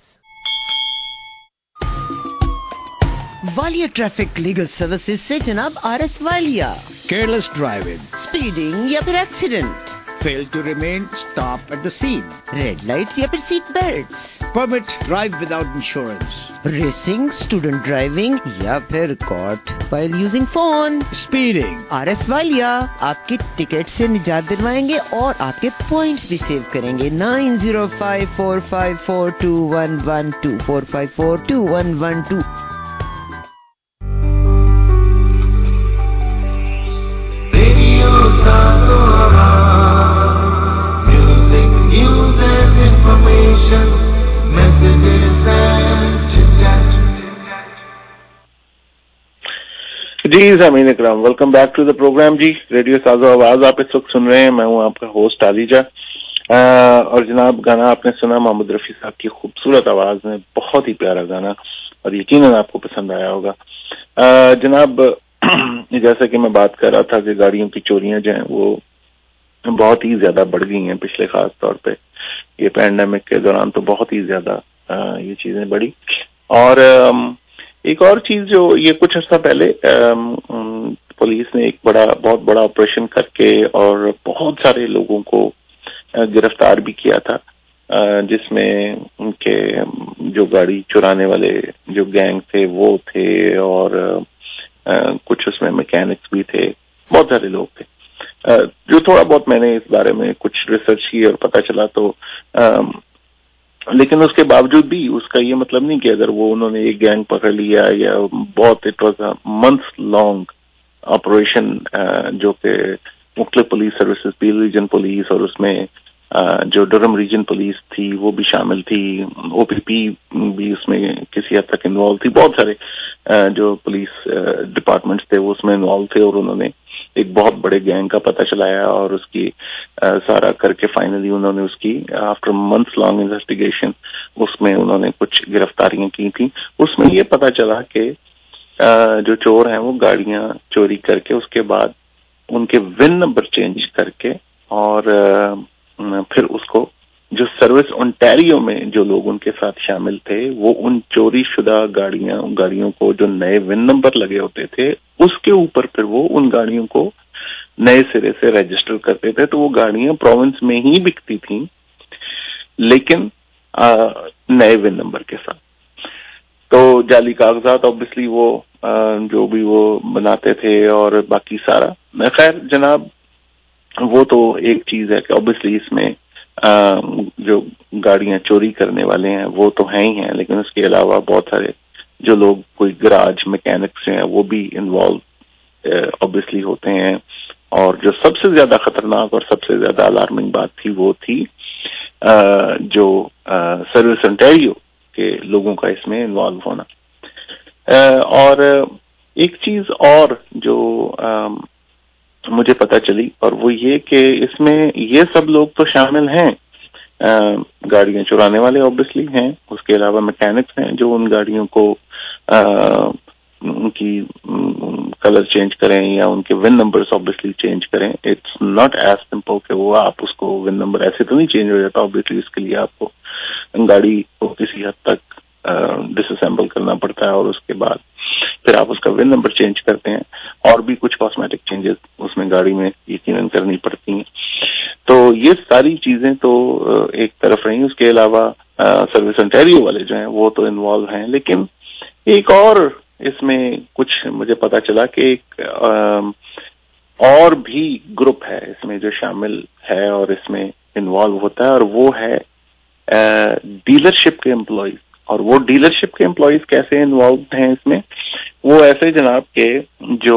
Walia traffic legal services से जनाब R S Walia. Careless driving, speeding या फिर accident, fail to remain stop at the scene, red lights या फिर seat belts, permit drive without insurance, racing, student driving या फिर caught while using phone, speeding. R S Walia आपकी ticket से निजात दिलवाएंगे और आपके पॉइंट्स भी सेव करेंगे। Nine zero five four five four two one one two four five four two one one two. Music, news and information, messages and chit-chat. जी Sameen Ikram, welcome back to the programme. जी radio Sajo Awaz आप इस वक्त सुन रहे हैं। मैं हूं आपका होस्ट आलीजा। और जनाब गाना आपने सुना मोहम्मद रफी साहब की खूबसूरत आवाज में, बहुत ही प्यारा गाना और यकीनन आपको पसंद आया होगा। आ, जनाब जैसा कि मैं बात कर रहा था कि गाड़ियों की चोरियां जो हैं वो बहुत ही ज्यादा बढ़ गई हैं पिछले खास तौर पे ये पैंडेमिक के दौरान, तो बहुत ही ज्यादा ये चीजें बढ़ी। और एक और चीज जो ये कुछ अर्सा पहले पुलिस ने एक बड़ा बहुत बड़ा ऑपरेशन करके और बहुत सारे लोगों को गिरफ्तार भी किया था, जिसमें उनके जो गाड़ी चुराने वाले जो गैंग थे वो थे और कुछ उसमें मैकेनिक्स भी थे, बहुत सारे लोग थे। जो थोड़ा बहुत मैंने इस बारे में कुछ रिसर्च की और पता चला तो आ, लेकिन उसके बावजूद भी उसका ये मतलब नहीं कि अगर वो उन्होंने एक गैंग पकड़ लिया या बहुत it was a month long operation जो कि मुख्तलिफ police services, Peel region police और उसमें आ, जो डरहम रीजन पुलिस थी वो भी शामिल थी, ओपीपी भी उसमें किसी हद तक इन्वॉल्व थी, बहुत सारे आ, जो पुलिस डिपार्टमेंट्स थे वो उसमें इन्वॉल्व थे और उन्होंने एक बहुत बड़े गैंग का पता चलाया और उसकी आ, सारा करके फाइनली उन्होंने उसकी आफ्टर मंथ्स लॉन्ग इन्वेस्टिगेशन उसमें उन्होंने कुछ गिरफ्तारियां की थी। उसमें ये पता चला कि जो चोर हैं वो गाड़ियां चोरी करके उसके बाद उनके विन नंबर चेंज करके और आ, फिर उसको जो सर्विस ओंटारियो में जो लोग उनके साथ शामिल थे वो उन चोरी शुदा गाड़ियां गाड़ियों को जो नए विन नंबर लगे होते थे उसके ऊपर फिर वो उन गाड़ियों को नए सिरे से रजिस्टर करते थे। तो वो गाड़ियां प्रोविंस में ही बिकती थी लेकिन आ, नए विन नंबर के साथ। तो जाली कागजात ऑब्वियसली वो आ, जो भी वो बनाते थे और बाकी सारा। खैर जनाब वो तो एक चीज है कि ऑब्वियसली इसमें आ, जो गाड़ियां चोरी करने वाले हैं वो तो हैं ही हैं, लेकिन उसके अलावा बहुत सारे जो लोग कोई गराज मैकेनिक्स हैं वो भी इन्वॉल्व ऑब्वियसली होते हैं। और जो सबसे ज्यादा खतरनाक और सबसे ज्यादा अलार्मिंग बात थी वो थी आ, जो सर्विस ओंटारियो के लोगों का इसमें इन्वॉल्व होना। आ, और एक चीज और जो आ, मुझे पता चली और वो ये कि इसमें ये सब लोग तो शामिल हैं, गाड़ियां चुराने वाले ऑब्वियसली हैं, उसके अलावा मैकेनिक्स हैं जो उन गाड़ियों को आ, उनकी कलर चेंज करें या उनके विन नंबर्स ऑब्वियसली चेंज करें। इट्स नॉट एज सिंपल कि वो आप उसको विन नंबर ऐसे तो नहीं चेंज हो जाता, ऑब्वियसली इसके लिए आपको गाड़ी को किसी हद तक डिसअसेंबल करना पड़ता है और उसके बाद फिर आप उसका विन नंबर चेंज करते हैं और भी कुछ कॉस्मेटिक चेंजेस उसमें गाड़ी में यकीनन करनी पड़ती हैं। तो ये सारी चीजें तो एक तरफ रही, उसके अलावा सर्विस ओंटारियो वाले जो हैं वो तो इन्वॉल्व हैं, लेकिन एक और इसमें कुछ मुझे पता चला कि एक आ, और भी ग्रुप है इसमें जो शामिल है और इसमें इन्वॉल्व होता है और वो है डीलरशिप के एम्प्लॉयज। और वो डीलरशिप के एम्प्लॉयज कैसे इन्वॉल्व हैं इसमें, वो ऐसे जनाब के जो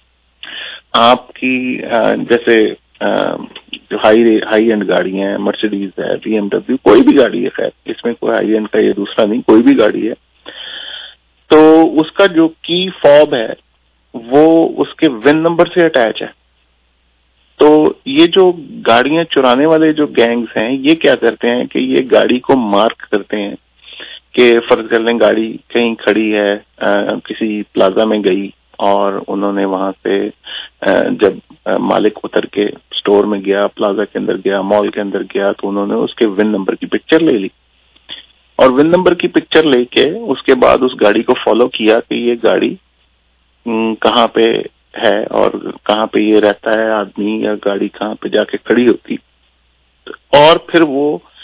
आपकी जैसे जो हाई हाई एंड गाड़ियां हैं, मर्सिडीज है, बीएमडब्ल्यू, कोई भी गाड़ी है, खैर इसमें कोई हाई एंड का ये दूसरा नहीं, कोई भी गाड़ी है, तो उसका जो की फॉब है वो उसके विन नंबर से अटैच है। तो ये जो गाड़ियां चुराने वाले जो गैंग्स हैं, ये क्या करते हैं कि ये गाड़ी को मार्क करते हैं कि फर्ज कर लें गाड़ी कहीं खड़ी है, आ, किसी प्लाजा में गई और उन्होंने वहां से आ, जब आ, मालिक उतर के स्टोर में गया, प्लाजा के अंदर गया, मॉल के अंदर गया, तो उन्होंने उसके विन नंबर की पिक्चर ले ली और विन नंबर की पिक्चर लेके उसके बाद उस गाड़ी को फॉलो किया कि ये गाड़ी कहाँ पे है और कहाँ पे ये रहता है आदमी, या गाड़ी कहाँ पे जाके खड़ी होती, और फिर वो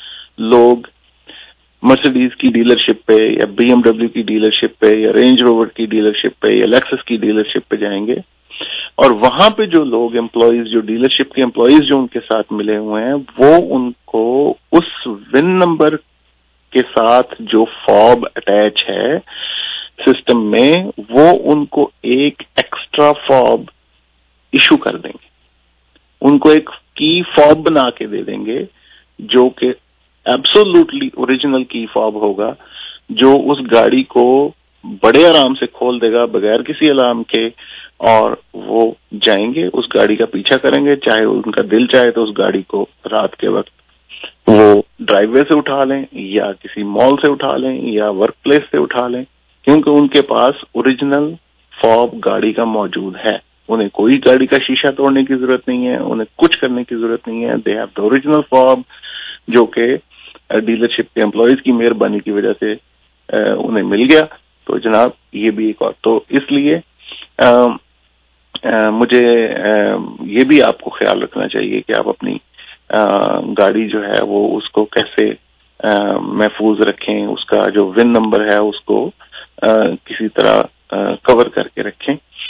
लोग मर्सिडीज की डीलरशिप पे या बीएमडब्ल्यू की डीलरशिप पे या रेंज रोवर की डीलरशिप पे या लेक्सस की डीलरशिप पे जाएंगे और वहां पे जो लोग एम्प्लॉयज, जो डीलरशिप के एम्प्लॉयज जो उनके साथ मिले हुए हैं, वो उनको उस विन नंबर के साथ जो फॉब अटैच है सिस्टम में, वो उनको एक एक्स्ट्रा फॉब इशू कर देंगे, उनको एक की फॉब बना के दे देंगे जो कि एब्सोल्युटली ओरिजिनल की फॉब होगा, जो उस गाड़ी को बड़े आराम से खोल देगा बगैर किसी अलार्म के, और वो जाएंगे उस गाड़ी का पीछा करेंगे, चाहे उनका दिल चाहे तो उस गाड़ी को रात के वक्त वो ड्राइववे से उठा लें या किसी मॉल से उठा लें या वर्क प्लेस से उठा लें, क्योंकि उनके पास ओरिजिनल फॉब गाड़ी का मौजूद है। उन्हें कोई गाड़ी का शीशा तोड़ने की जरूरत नहीं है, उन्हें कुछ करने की जरूरत नहीं है। They have the original fob जो कि डीलरशिप के एम्प्लॉयज की मेहरबानी की वजह से उन्हें मिल गया। तो जनाब ये भी एक और, तो इसलिए आ, आ, मुझे आ, ये भी आपको ख्याल रखना चाहिए कि आप अपनी आ, गाड़ी जो है वो उसको कैसे महफूज रखें, उसका जो विन नंबर है उसको आ, किसी तरह आ, कवर करके रखें।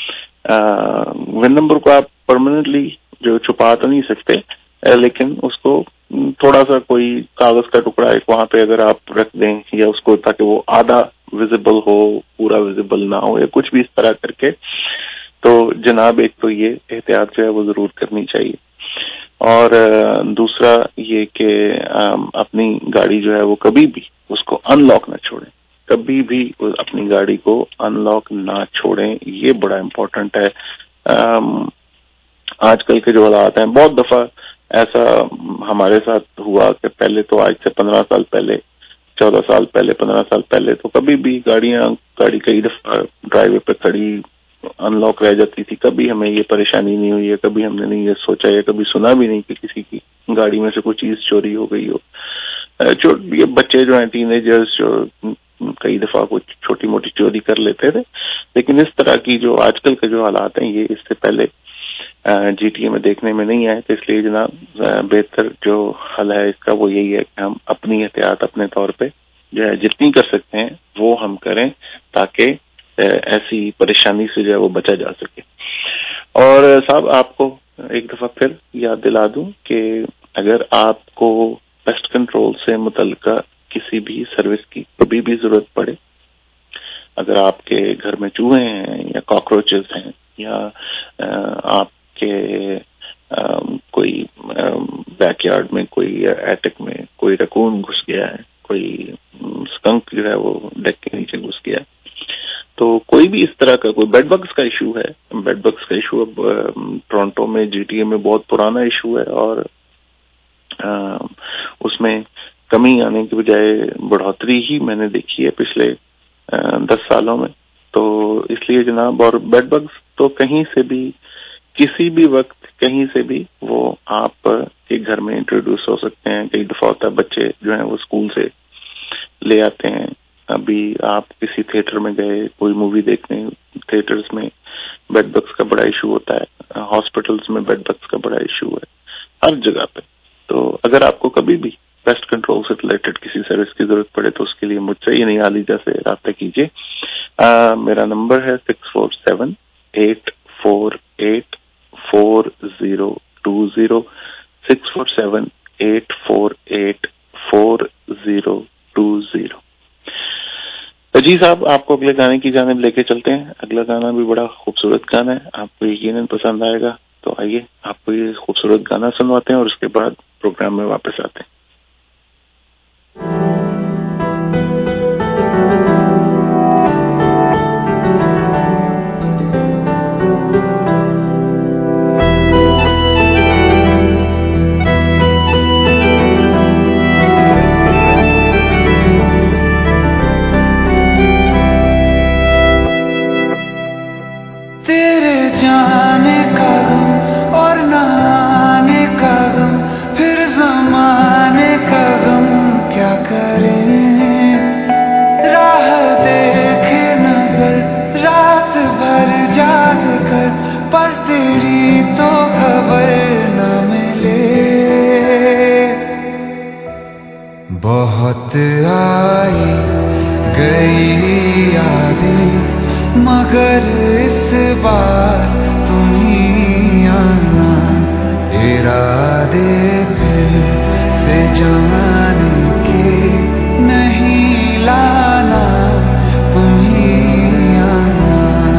विन नंबर को आप परमानेंटली जो छुपा तो नहीं सकते, लेकिन उसको थोड़ा सा कोई कागज का टुकड़ा एक वहां पे अगर आप रख दें या उसको, ताकि वो आधा विजिबल हो, पूरा विजिबल ना हो, या कुछ भी इस तरह करके, तो जनाब एक तो ये एहतियात जो है वो जरूर करनी चाहिए। और दूसरा ये कि अपनी गाड़ी जो है वो कभी भी उसको अनलॉक ना छोड़ें, कभी भी अपनी गाड़ी को अनलॉक ना छोड़ें, ये बड़ा इम्पोर्टेंट है। आजकल के जो हालात हैं, बहुत दफा ऐसा हमारे साथ हुआ कि पहले तो आज से पंद्रह साल पहले, चौदह साल पहले, पंद्रह साल पहले तो कभी भी गाड़ियां गाड़ी कई दफा ड्राइवे पे खड़ी अनलॉक रह जाती थी, कभी हमें ये परेशानी नहीं हुई है, कभी हमने नहीं ये सोचा या कभी सुना भी नहीं कि किसी की गाड़ी में से कोई चीज चोरी हो गई हो। जो ये बच्चे जो हैं, टीनेजर्स, जो कई दफा कुछ छोटी मोटी चोरी कर लेते थे, लेकिन इस तरह की जो आजकल के जो हालात हैं ये इससे पहले जीटीए में देखने में नहीं आए। तो इसलिए जनाब बेहतर जो हल है इसका वो यही है कि हम अपनी एहतियात अपने तौर पे जो है जितनी कर सकते हैं वो हम करें, ताकि ऐसी परेशानी से जो है वो बचा जा सके। और साहब आपको एक दफा फिर याद दिला दूं कि अगर आपको पेस्ट कंट्रोल से मुतल्लिका किसी भी सर्विस की कभी भी जरूरत पड़े, अगर आपके घर में चूहे हैं या कॉकरोचेस हैं या आपके कोई बैकयार्ड में, कोई एटिक में कोई रकून घुस गया है, कोई स्कंक जो है वो डेक के नीचे घुस गया, तो कोई भी इस तरह का कोई बेडबग्स का इशू है, बेडबग्स का इशू अब टोरंटो में, जीटीए में बहुत पुराना इशू है और आ, उसमें कमी आने की बजाय बढ़ोतरी ही मैंने देखी है पिछले आ, दस सालों में। तो इसलिए जनाब, और बेडबग्स तो कहीं से भी किसी भी वक्त कहीं से भी वो आप के घर में इंट्रोड्यूस हो सकते हैं। कई दफा होता है बच्चे जो है वो स्कूल से ले आते हैं, अभी आप किसी थिएटर में गए कोई मूवी देखने, थिएटर्स में बेडबग्स का बड़ा इशू होता है, हॉस्पिटल्स में बेडबग्स का बड़ा इशू है, हर जगह पे। तो अगर आपको कभी भी पेस्ट कंट्रोल से रिलेटेड किसी सर्विस की जरूरत पड़े तो उसके लिए मुझसे यानी आलिजा से राब्ता कीजिए। मेरा नंबर है six four seven eight four eight four zero two zero, six four seven eight four eight four zero two zero. जी साहब, आपको अगले गाने की जानिब लेके चलते हैं। अगला गाना भी बड़ा खूबसूरत गाना है, आपको यकीनन पसंद आएगा। तो आइए आपको ये खूबसूरत गाना सुनवाते हैं और उसके बाद प्रोग्राम में वापस आते हैं। जाने का गम और न आने का गम, फिर ज़माने का गम क्या करें। राह देखे नजर रात भर जाग कर, पर तेरी तो खबर न मिले। बहुत आई गई यादें, मगर इस बार तुम ही आना। इरादे फिर से जाने के नहीं लाना, तुम ही आना।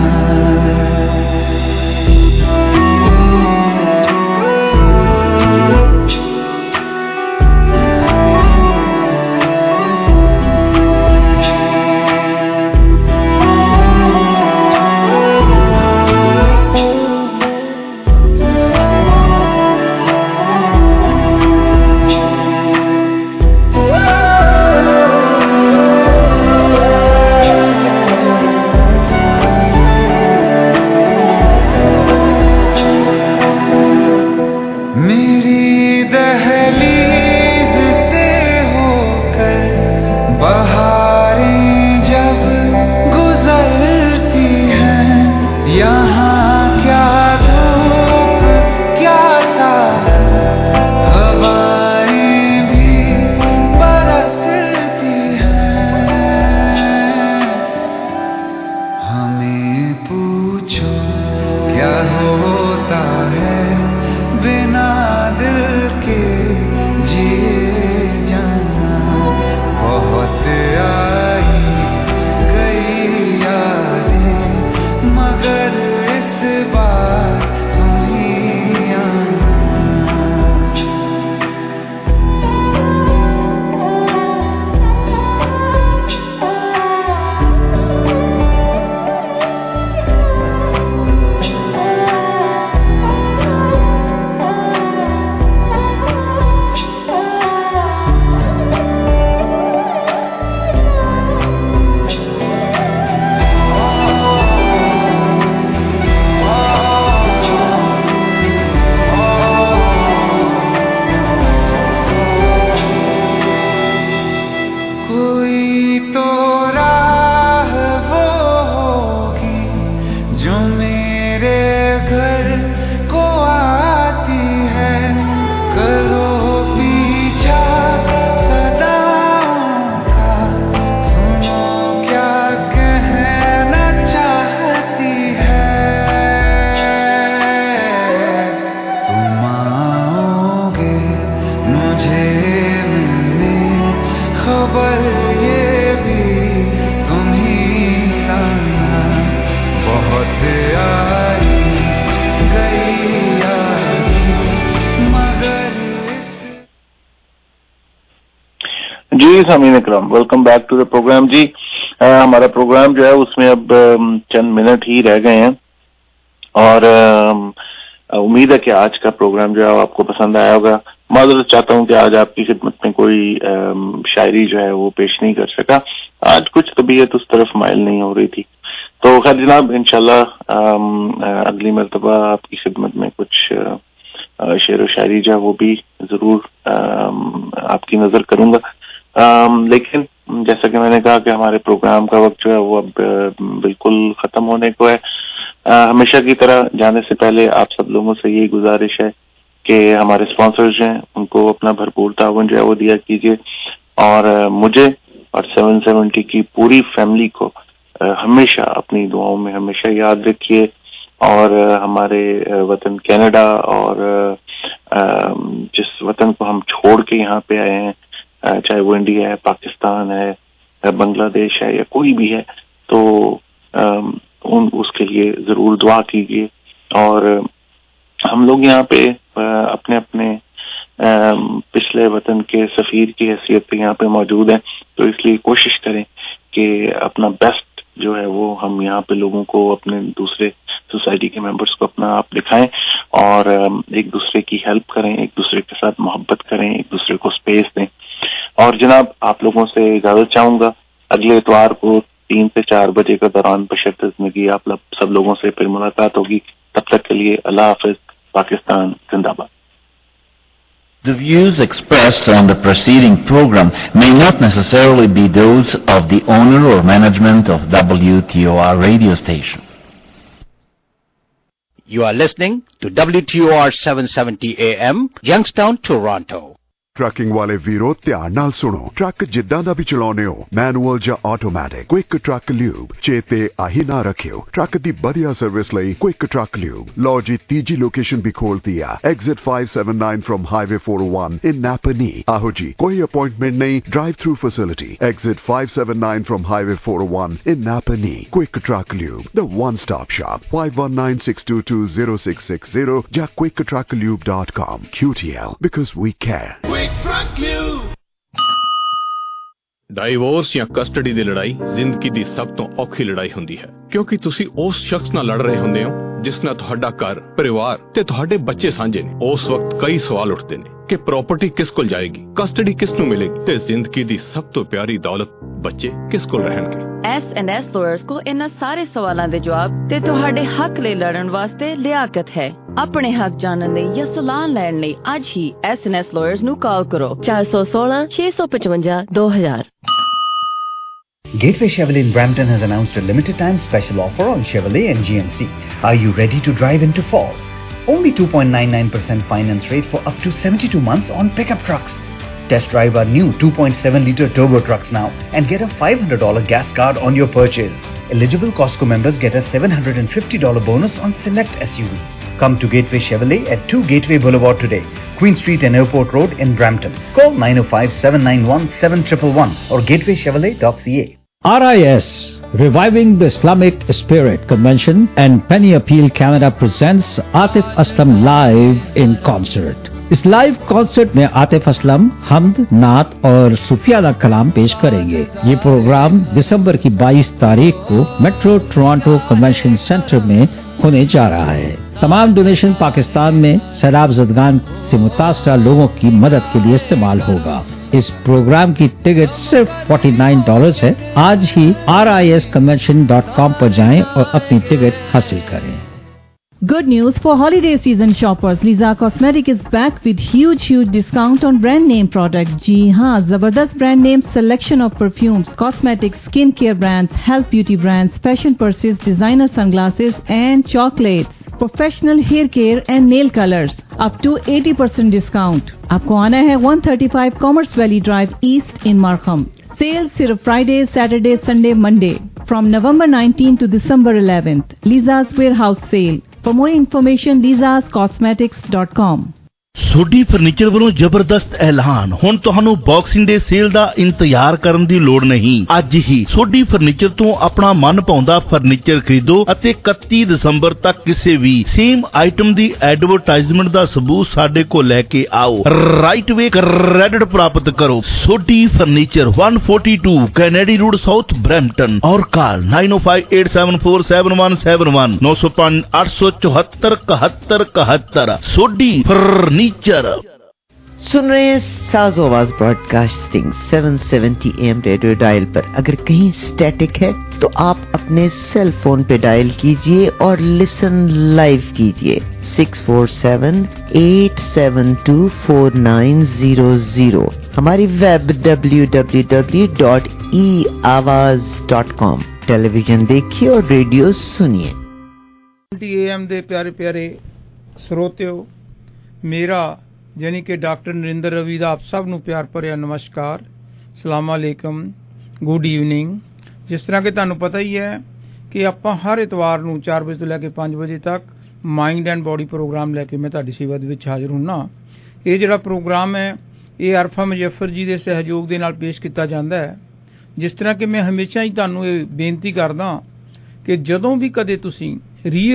जी Sameen Ikram, welcome back to the programme. जी आ, हमारा प्रोग्राम जो है उसमें अब चंद मिनट ही रह गए हैं और उम्मीद है कि आज का प्रोग्राम जो है आपको पसंद आया होगा। माजरत चाहता हूं कि आज आपकी खिदमत में कोई शायरी जो है वो पेश नहीं कर सका। आज कुछ तबीयत उस तरफ माइल नहीं हो रही थी। तो खैर जनाब, इंशाल्लाह अगली मरतबा आपकी खिदमत में कुछ शेर व शायरी जो है वो भी जरूर आपकी नजर करूंगा। लेकिन जैसा कि मैंने कहा कि हमारे प्रोग्राम का वक्त जो है वो अब बिल्कुल खत्म होने को है। हमेशा की तरह जाने से पहले आप सब लोगों से यही गुजारिश है कि हमारे स्पॉन्सर्स हैं उनको अपना भरपूर ताउन जो है वो दिया कीजिए और मुझे और सेवन सेवेंटी की पूरी फैमिली को हमेशा अपनी दुआओं में हमेशा याद रखिए। और हमारे वतन कनाडा और जिस वतन को हम छोड़ के यहाँ पे आए हैं, चाहे वो इंडिया है, पाकिस्तान है, बांग्लादेश है या कोई भी है, तो उन उसके लिए जरूर दुआ कीजिए। और हम लोग यहाँ पे अपने अपने पिछले वतन के सफीर की हैसियत पे यहाँ पे मौजूद हैं, तो इसलिए कोशिश करें कि अपना बेस्ट जो है वो हम यहाँ पे लोगों को, अपने दूसरे सोसाइटी के मेंबर्स को अपना आप दिखाएं और एक दूसरे की हेल्प करें, एक दूसरे के साथ मोहब्बत करें, एक दूसरे को स्पेस दें। और जनाब, आप लोगों से इजाजत चाहूंगा, अगले इतवार को तीन से चार बजे के दौरान बशर्ते जिंदगी आप लोग सब लोगों से फिर मुलाकात होगी। तब तक के लिए अल्लाह हाफिज, पाकिस्तान जिंदाबाद। The views expressed on the preceding program may not necessarily be those of the owner or management of W T O R radio station. You are listening to W T O R seven seventy A M, Youngstown, Toronto. Trucking वाले वीरो ध्यान नाल सुनो। Truck जिद्दां दा भी चलाउने हो, manual ਜਾਂ ਆਟੋਮੈਟਿਕ, क्विक ट्रक ल्यूब चेते आही ना रखियो। ट्रक दी बढ़िया सर्विस ਲਈ क्विक ट्रक ल्यूब। लो जी तीजी लोकेशन भी खोलती है, exit five seventy-nine from highway four oh one in Napanee. आहो जी, कोई अपॉइंटमेंट नहीं, drive through facility, exit five seventy-nine from highway four oh one in Napanee. Quick truck lube, the one stop shop, five one nine six two two zero six six zero ਜਾਂ quick truck lube dot com। Q T L, because we care। Divorce ਜਾਂ custody ਦੀ ਲੜਾਈ ਜ਼ਿੰਦਗੀ ਦੀ ਸਭ ਤੋਂ ਔਖੀ ਲੜਾਈ ਹੁੰਦੀ ਹੈ, ਕਿਉਂਕਿ ਤੁਸੀਂ ਉਸ ਸ਼ਖਸ ਨਾਲ ਲੜ ਰਹੇ ਹੁੰਦੇ ਹੋ ਜਿਸ ਨਾਲ ਤੁਹਾਡਾ ਘਰ, ਪਰਿਵਾਰ ਤੇ ਤੁਹਾਡੇ ਬੱਚੇ ਸਾਂਝੇ ਨੇ। ਉਸ ਵਕਤ ਕਈ ਸਵਾਲ ਉੱਠਦੇ ਨੇ ਕਿ ਪ੍ਰਾਪਰਟੀ ਕਿਸ ਕੋਲ ਜਾਏਗੀ, ਕਸਟਡੀ ਕਿਸ ਨੂੰ ਮਿਲੇਗੀ ਤੇ ਜ਼ਿੰਦਗੀ ਦੀ ਸਭ ਤੋਂ ਪਿਆਰੀ ਦੌਲਤ ਬੱਚੇ ਕਿਸ ਕੋਲ ਰਹਿਣਗੇ। ਐਸ ਐਂਡ ਐਸ ਲਾਇਰਸ ਕੋਲ ਇਹਨਾਂ ਸਾਰੇ ਸਵਾਲਾਂ ਦੇ ਜਵਾਬ ਤੇ ਤੁਹਾਡੇ ਹੱਕ ਲਈ ਲੜਨ ਵਾਸਤੇ ਲਿਆਕਤ ਹੈ। ਆਪਣੇ ਹੱਕ ਜਾਣਨ ਲਈ ਜਾਂ ਸਲਾਹ ਲੈਣ ਲਈ ਅੱਜ ਹੀ ਐਸ ਐਂਡ ਐਸ ਲਾਇਰਸ ਨੂੰ ਕਾਲ ਕਰੋ ਚਾਰ ਸੌ ਸੋਲਾਂ ਛੇ ਸੌ ਪਚਵੰਜਾ ਦੋ ਹਜ਼ਾਰ। Gateway Chevrolet in Brampton has announced a limited time special offer on Chevrolet and G M C. Are you ready to drive into fall? Only two point nine nine percent finance rate for up to seventy-two months on pickup trucks. Test drive our new two point seven litre turbo trucks now and get a five hundred dollars gas card on your purchase. Eligible Costco members get a seven hundred fifty dollars bonus on select S U Vs. Come to Gateway Chevrolet at two Gateway Boulevard today, Queen Street and Airport Road in Brampton. Call nine oh five, seven nine one, seven one one one or gateway chevrolet dot c a. R I S, Reviving the Islamic Spirit Convention and Penny Appeal Canada presents Atif Aslam live in concert. इस live concert में आतिफ असलम हमद, नात और सूफियाना कलाम पेश करेंगे। ये programme दिसंबर की बाईस तारीख को मेट्रो टोरंटो कन्वेंशन सेंटर में होने जा रहा है। तमाम डोनेशन पाकिस्तान में सैलाब ज़दगान से मुतासरा लोगों की मदद के लिए इस्तेमाल होगा। इस प्रोग्राम की टिकट सिर्फ उनचास डॉलर्स है। आज ही R I S convention dot com पर जाएं और अपनी टिकट हासिल करें। Good news for holiday season shoppers. Liza Cosmetic is back with huge, huge discount on brand name products. जी हाँ, जबरदस्त brand name selection of perfumes, cosmetics, skin care brands, health beauty brands, fashion purses, designer sunglasses and chocolates. Professional hair care and nail colors. Up to eighty percent discount. आपको आना है one thirty-five Commerce Valley Drive East in Markham. Sale सिर्फ Friday, Saturday, Sunday, Monday. From November nineteenth to December eleventh. Liza's Warehouse Sale. For more information, lizas cosmetics dot com. Sodhi furniture ਵੱਲੋਂ ਜ਼ਬਰਦਸਤ ਐਲਾਨ, ਹੁਣ ਤੁਹਾਨੂੰ boxing ਦੇ sale ਦਾ ਇੰਤਜ਼ਾਰ ਕਰਨ ਦੀ ਲੋੜ ਨਹੀਂ। ਅੱਜ ਹੀ ਸੋਢੀ ਫਰਨੀਚਰ ਤੋਂ ਆਪਣਾ ਮਨ ਭਾਉਂਦਾ ਫਰਨੀਚਰ ਖਰੀਦੋ ਅਤੇ ਇਕੱਤੀ ਦਸੰਬਰ ਤੱਕ ਕਿਸੇ ਵੀ ਸੇਮ ਆਈਟਮ ਦੀ ਐਡਵਰਟਾਈਜ਼ਮੈਂਟ ਦਾ ਸਬੂਤ ਸਾਡੇ ਕੋਲ ਲੈ ਕੇ ਆਓ। ਰਾਈਟ ਵੇ ਕ੍ਰੈਡਿਟ ਪ੍ਰਾਪਤ ਕਰੋ। Sodhi furniture one forty-two Kennedy road south Brampton और call nine oh five, eight seven four, seven one seven one नौ सौ पाँच आठ सौ चौहत्तर इकहत्तर इकहत्तर। सोढी फर्नीचर। सुन रहे हैं Sajo Awaz broadcasting seven seventy A M radio dial पर। अगर कहीं स्टैटिक है तो आप अपने सेल फोन पे डायल कीजिए और लिसन लाइव कीजिए six four seven, eight seven two, four nine zero zero। हमारी web w w w dot e awaz dot com। Television देखिए और रेडियो सुनिए। A M ਦੇ ਪਿਆਰੇ ਪਿਆਰੇ ਸਰੋਤਿਓ, ਮੇਰਾ ਯਾਨੀ ਕਿ ਡਾਕਟਰ ਨਰਿੰਦਰ ਰਵੀ ਦਾ ਆਪ ਸਭ ਨੂੰ ਪਿਆਰ ਭਰਿਆ ਨਮਸਕਾਰ, ਸਲਾਮ ਅਲੈਕਮ, ਗੁੱਡ ਈਵਨਿੰਗ। ਜਿਸ ਤਰ੍ਹਾਂ ਕਿ ਤੁਹਾਨੂੰ ਪਤਾ ਹੀ ਹੈ ਕਿ ਆਪਾਂ ਹਰ ਇਤਵਾਰ ਨੂੰ ਚਾਰ ਵਜੇ ਤੋਂ ਲੈ ਕੇ ਪੰਜ ਵਜੇ ਤੱਕ ਮਾਈਂਡ ਐਂਡ ਬੋਡੀ ਪ੍ਰੋਗਰਾਮ ਲੈ ਕੇ ਮੈਂ ਤੁਹਾਡੀ ਸੇਵਾ ਦੇ ਵਿੱਚ ਹਾਜ਼ਰ ਹੁੰਨਾ। ਇਹ ਜਿਹੜਾ ਪ੍ਰੋਗਰਾਮ ਹੈ ਇਹ ਅਰਫਾ ਮੁਜ਼ੱਫਰ ਜੀ ਦੇ ਸਹਿਯੋਗ ਦੇ ਨਾਲ ਪੇਸ਼ ਕੀਤਾ ਜਾਂਦਾ ਹੈ। ਜਿਸ ਤਰ੍ਹਾਂ ਕਿ ਮੈਂ ਹਮੇਸ਼ਾ ਹੀ ਤੁਹਾਨੂੰ ਇਹ ਬੇਨਤੀ ਕਰਦਾ ਕਿ ਜਦੋਂ ਵੀ ਕਦੇ ਤੁਸੀਂ ਰੀਅਲ